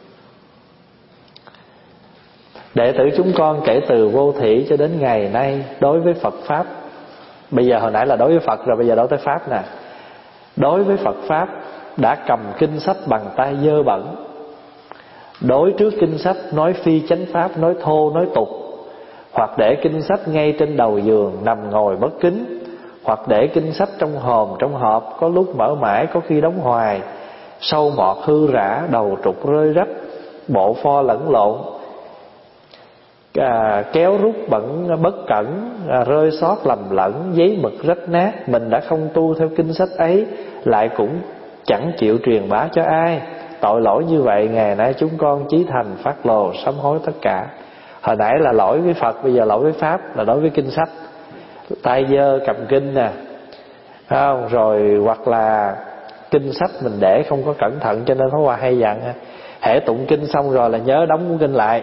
Speaker 1: Đệ tử chúng con kể từ vô thủy cho đến ngày nay, đối với Phật Pháp, bây giờ hồi nãy là đối với Phật rồi, bây giờ đối với Pháp nè. Đối với Phật Pháp đã cầm kinh sách bằng tay dơ bẩn, đối trước kinh sách nói phi chánh pháp, nói thô nói tục, hoặc để kinh sách ngay trên đầu giường nằm ngồi bất kính, hoặc để kinh sách trong hòm trong hộp, có lúc mở mãi có khi đóng hoài, sâu mọt hư rã, đầu trục rơi rách, bộ pho lẫn lộn, kéo rút bẩn bất cẩn, rơi sót lầm lẫn, giấy mực rách nát. Mình đã không tu theo kinh sách ấy, lại cũng chẳng chịu truyền bá cho ai. Tội lỗi như vậy, ngày nay chúng con chí thành phát lồ sám hối tất cả. Hồi nãy là lỗi với Phật, bây giờ lỗi với Pháp là đối với kinh sách. Tay dơ cầm kinh nè, không? Rồi hoặc là kinh sách mình để không có cẩn thận, cho nên Pháp Hòa hay dặn hễ tụng kinh xong rồi là nhớ đóng cuốn kinh lại.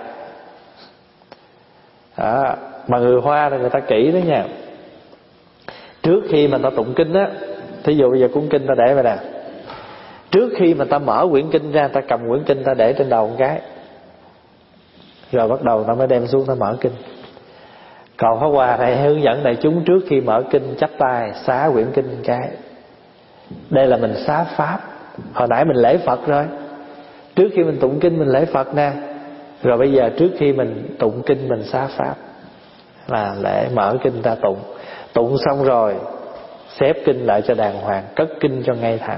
Speaker 1: Đó. Mà người Hoa là người ta kỹ đó nha. Trước khi mà ta tụng kinh á, thí dụ bây giờ cuốn kinh ta để vậy nè, trước khi mà ta mở quyển kinh ra, ta cầm quyển kinh ta để trên đầu một cái, rồi bắt đầu ta mới đem xuống ta mở kinh. Còn Pháp Hòa thầy hướng dẫn đại chúng trước khi mở kinh chắp tay xá quyển kinh một cái. Đây là mình xá Pháp. Hồi nãy mình lễ Phật rồi, trước khi mình tụng kinh mình lễ Phật nè, rồi bây giờ trước khi mình tụng kinh mình xá Pháp, là lễ mở kinh ta tụng. Tụng xong rồi xếp kinh lại cho đàng hoàng, cất kinh cho ngay thẳng.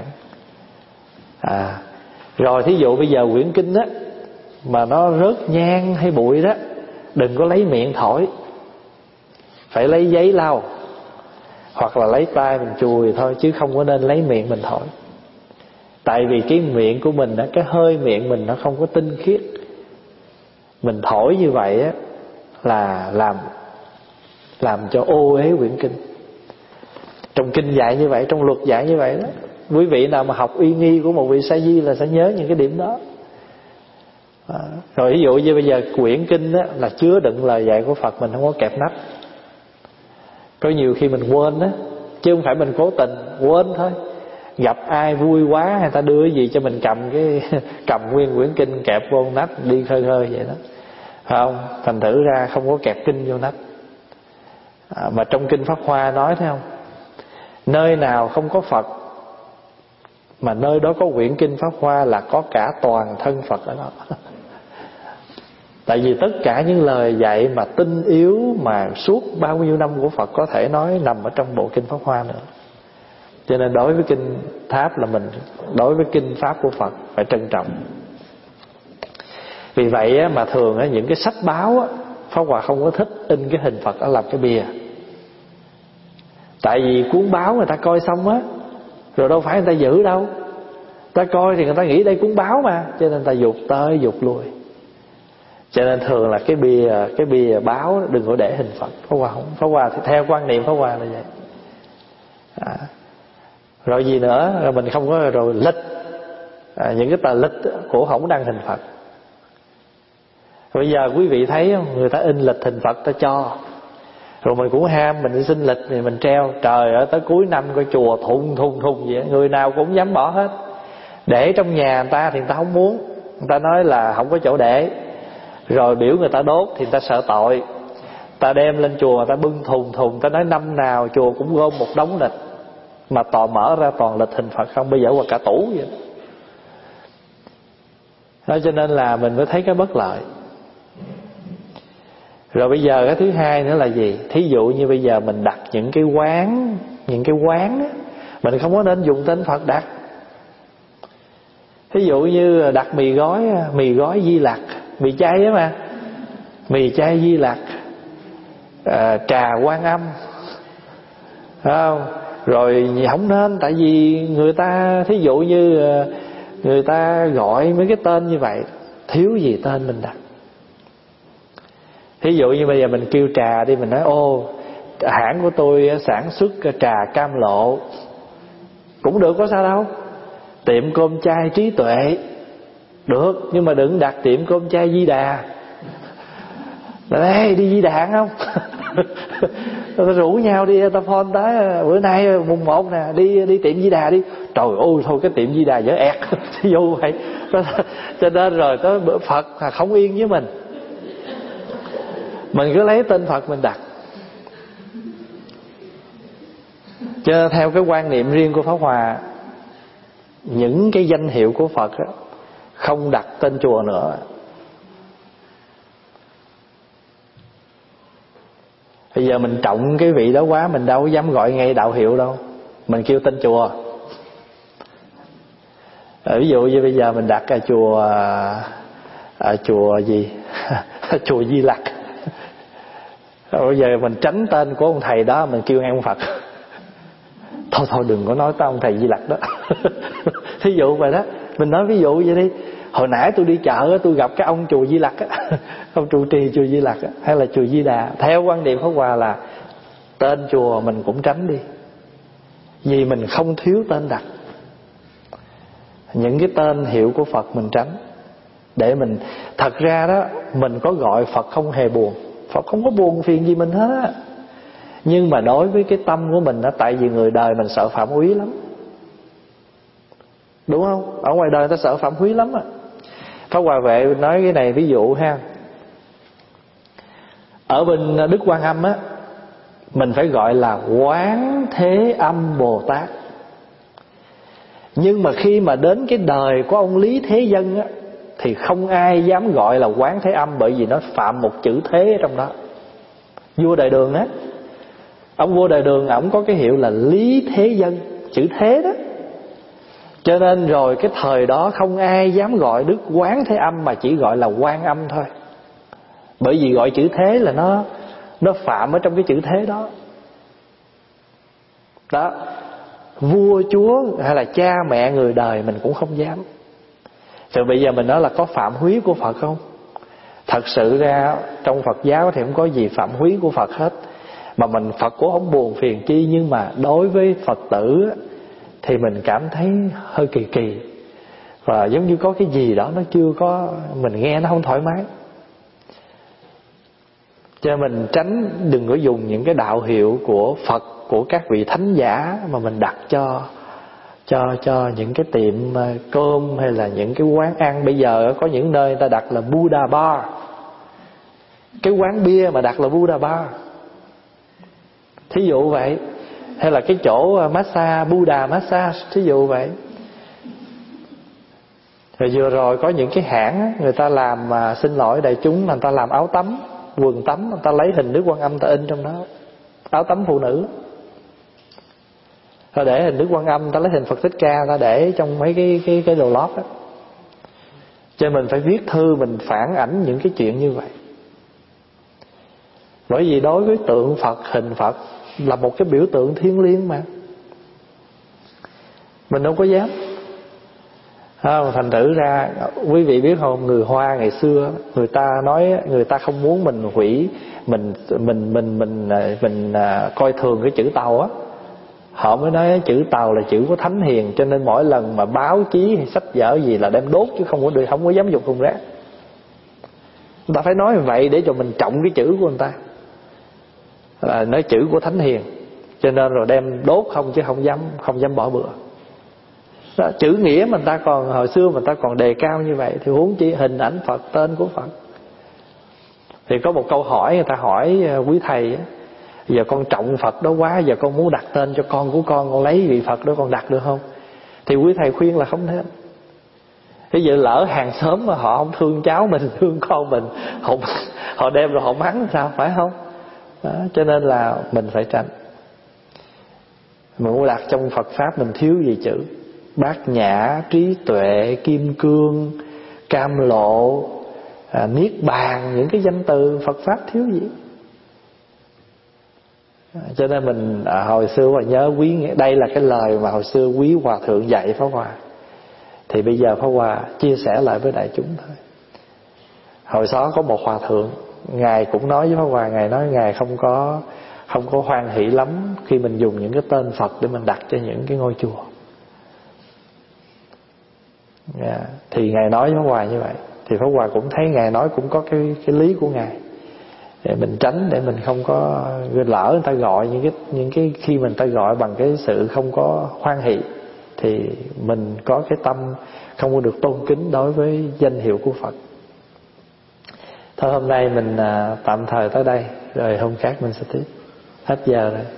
Speaker 1: Rồi thí dụ bây giờ quyển kinh á mà nó rớt nhang hay bụi đó, đừng có lấy miệng thổi, phải lấy giấy lau, hoặc là lấy tay mình chùi thôi, chứ không có nên lấy miệng mình thổi. Tại vì cái miệng của mình á, cái hơi miệng mình nó không có tinh khiết. Mình thổi như vậy á là làm cho ô uế quyển kinh. Trong kinh dạy như vậy, trong luật dạy như vậy đó. Quý vị nào mà học uy nghi của một vị sa di là sẽ nhớ những cái điểm đó. Rồi ví dụ như bây giờ quyển kinh á, là chứa đựng lời dạy của Phật, mình không có kẹp nắp. Có nhiều khi mình quên á, chứ không phải mình cố tình, quên thôi. Gặp ai vui quá, người ta đưa cái gì cho mình cầm nguyên quyển kinh kẹp vô nắp, đi khơi khơi vậy đó. Không, thành thử ra không có kẹp kinh vô nắp. Mà trong kinh Pháp Hoa nói thấy không, nơi nào không có Phật mà nơi đó có quyển kinh Pháp Hoa là có cả toàn thân Phật ở đó. Tại vì tất cả những lời dạy mà tinh yếu mà suốt bao nhiêu năm của Phật có thể nói nằm ở trong bộ kinh Pháp Hoa nữa. Cho nên đối với kinh Tháp là mình, đối với kinh Pháp của Phật phải trân trọng. Vì vậy mà thường những cái sách báo Pháp Hòa không có thích in cái hình Phật ở làm cái bìa. Tại vì cuốn báo người ta coi xong á, rồi đâu phải người ta giữ đâu. Ta coi thì người ta nghĩ đây cuốn báo mà, cho nên người ta dục tới dục lui. Cho nên thường là cái bìa báo đừng có để hình Phật. Pháp Hòa thì theo quan niệm Pháp Hòa là vậy. Rồi gì nữa, rồi mình không có rồi lịch, những cái tờ lịch của không đăng hình Phật. Bây giờ quý vị thấy không, người ta in lịch hình Phật ta cho, rồi mình cũng ham mình đi xin lịch thì mình treo. Trời ơi, tới cuối năm coi chùa thùng vậy, người nào cũng dám bỏ hết. Để trong nhà người ta thì người ta không muốn, người ta nói là không có chỗ để. Rồi biểu người ta đốt thì người ta sợ tội, ta đem lên chùa người ta bưng thùng, ta nói năm nào chùa cũng gom một đống lịch, mà toàn mở ra toàn lịch hình Phật không, bây giờ qua cả tủ vậy đó. Cho nên là mình mới thấy cái bất lợi. Rồi bây giờ cái thứ hai nữa là gì? Thí dụ như bây giờ mình đặt những cái quán á, mình không có nên dùng tên Phật đặt. Thí dụ như đặt mì gói Di Lặc, mì chay á mà, mì chay Di Lặc, trà Quan Âm, không? Rồi không nên, tại vì người ta thí dụ như người ta gọi mấy cái tên như vậy, thiếu gì tên mình đặt. Thí dụ như bây giờ mình kêu trà đi, mình nói ô hãng của tôi sản xuất trà Cam Lộ, cũng được, có sao đâu. Tiệm cơm chay Trí Tuệ được, nhưng mà đừng đặt tiệm cơm chay Di Đà. Đây đi Di Đà không? Ta rủ nhau đi, ta phone tới bữa nay mùng 1 nè, đi tiệm Di Đà đi. Trời ơi thôi cái tiệm Di Đà dở ẹt. Vô vậy. Cho nên rồi tới bữa Phật không yên với mình cứ lấy tên Phật mình đặt. Cho theo cái quan niệm riêng của Pháp Hòa, những cái danh hiệu của Phật á, không đặt tên chùa nữa. Bây giờ mình trọng cái vị đó quá, mình đâu có dám gọi ngay đạo hiệu đâu, mình kêu tên chùa. Ví dụ như bây giờ mình đặt chùa gì chùa Di Lặc. Bây giờ mình tránh tên của ông thầy đó, mình kêu ngay ông Phật. Thôi đừng có nói tới ông thầy Di Lặc đó. Thí dụ vậy đó, mình nói ví dụ vậy đi. Hồi nãy tôi đi chợ, tôi gặp cái ông chùa Di Lặc á, ông trụ trì chùa Di Lặc á, hay là chùa Di Đà. Theo quan điểm Pháp Hòa là tên chùa mình cũng tránh đi, vì mình không thiếu tên đặt. Những cái tên hiệu của Phật mình tránh, để mình, thật ra đó, mình có gọi Phật không hề buồn, Phật không có buồn phiền gì mình hết á. Nhưng mà đối với cái tâm của mình đó, tại vì người đời mình sợ phạm úy lắm, đúng không? Ở ngoài đời người ta sợ phạm úy lắm á. Pháp Hòa Vệ nói cái này ví dụ ha. Ở bên Đức Quan Âm á, mình phải gọi là Quán Thế Âm Bồ Tát. Nhưng mà khi mà đến cái đời của ông Lý Thế Dân á, thì không ai dám gọi là Quán Thế Âm, bởi vì nó phạm một chữ thế ở trong đó. Vua Đại Đường á, ông vua Đại Đường ổng có cái hiệu là Lý Thế Dân, chữ thế đó. Cho nên rồi cái thời đó không ai dám gọi Đức Quán Thế Âm, mà chỉ gọi là Quan Âm thôi. Bởi vì gọi chữ thế là nó phạm ở trong cái chữ thế đó. Đó, vua chúa hay là cha mẹ người đời mình cũng không dám. Rồi bây giờ mình nói là có phạm húy của Phật không? Thật sự ra trong Phật giáo thì không có gì phạm húy của Phật hết, mà mình Phật cũng không buồn phiền chi. Nhưng mà đối với Phật tử thì mình cảm thấy hơi kỳ kỳ, và giống như có cái gì đó nó chưa có, mình nghe nó không thoải mái. Cho mình tránh, đừng có dùng những cái đạo hiệu của Phật, của các vị thánh giả mà mình đặt cho những cái tiệm cơm hay là những cái quán ăn. Bây giờ có những nơi người ta đặt là Buddha Bar, cái quán bia mà đặt là Buddha Bar, thí dụ vậy. Hay là cái chỗ massage Buddha Massage, thí dụ vậy. Rồi vừa rồi có những cái hãng người ta làm, mà xin lỗi đại chúng, người ta làm áo tắm, quần tắm, người ta lấy hình Đức Quan Âm người ta in trong đó, áo tắm phụ nữ. Rồi để hình Đức Quan Âm, người ta lấy hình Phật Thích Ca, người ta để trong mấy cái đồ lót đó. Cho mình phải viết thư, mình phản ảnh những cái chuyện như vậy. Bởi vì đối với tượng Phật, hình Phật là một cái biểu tượng thiêng liêng mà, mình đâu có dám. Thành thử ra quý vị biết không, người Hoa ngày xưa người ta nói, người ta không muốn mình hủy, mình coi thường cái chữ Tàu á. Họ mới nói chữ Tàu là chữ của Thánh Hiền, cho nên mỗi lần mà báo chí hay sách vở gì là đem đốt, chứ không có dám dục thùng rác. Người ta phải nói vậy để cho mình trọng cái chữ của người ta, là nói chữ của Thánh Hiền, cho nên rồi đem đốt không, chứ không dám bỏ bữa. Đó, chữ nghĩa mà người ta còn, hồi xưa mà người ta còn đề cao như vậy, thì huống chi hình ảnh Phật, tên của Phật. Thì có một câu hỏi người ta hỏi quý thầy á, giờ con trọng Phật đó quá, giờ con muốn đặt tên cho con của con lấy vị Phật đó con đặt được không? Thì quý thầy khuyên là không nên. Thế giờ lỡ hàng xóm mà họ không thương cháu mình, thương con mình, họ đem rồi họ mắng sao, phải không? Đó, cho nên là mình phải tránh. Mình muốn đặt trong Phật Pháp mình thiếu gì chữ? Bát Nhã, Trí Tuệ, Kim Cương, Cam Lộ, Niết Bàn, những cái danh từ Phật Pháp thiếu gì? Cho nên mình hồi xưa mà nhớ quý, đây là cái lời mà hồi xưa quý Hòa Thượng dạy Pháp Hòa, thì bây giờ Pháp Hòa chia sẻ lại với đại chúng thôi. Hồi đó có một Hòa Thượng, Ngài cũng nói với Pháp Hòa, Ngài nói Ngài không có hoan hỷ lắm khi mình dùng những cái tên Phật để mình đặt cho những cái ngôi chùa. Thì Ngài nói với Pháp Hòa như vậy, thì Pháp Hòa cũng thấy Ngài nói cũng có cái lý của Ngài. để mình tránh, để mình không có lỡ người ta gọi những cái khi mình ta gọi bằng cái sự không có hoan hỷ thì mình có cái tâm không có được tôn kính đối với danh hiệu của Phật. Thôi hôm nay mình tạm thời tới đây, rồi hôm khác mình sẽ tiếp. Hết giờ rồi.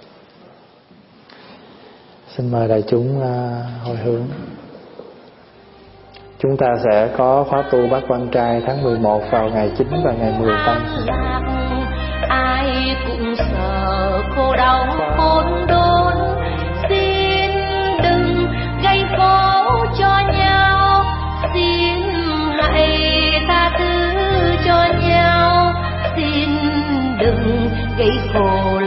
Speaker 1: Xin mời đại chúng hồi hướng. Chúng ta sẽ có khóa tu Bát Quan Trai tháng 11 vào ngày 9 và ngày 10 Tây.
Speaker 2: Ai cũng sợ khổ đau khốn đốn, xin đừng gây khổ cho nhau, xin hãy tha thứ cho nhau, xin đừng gây khổ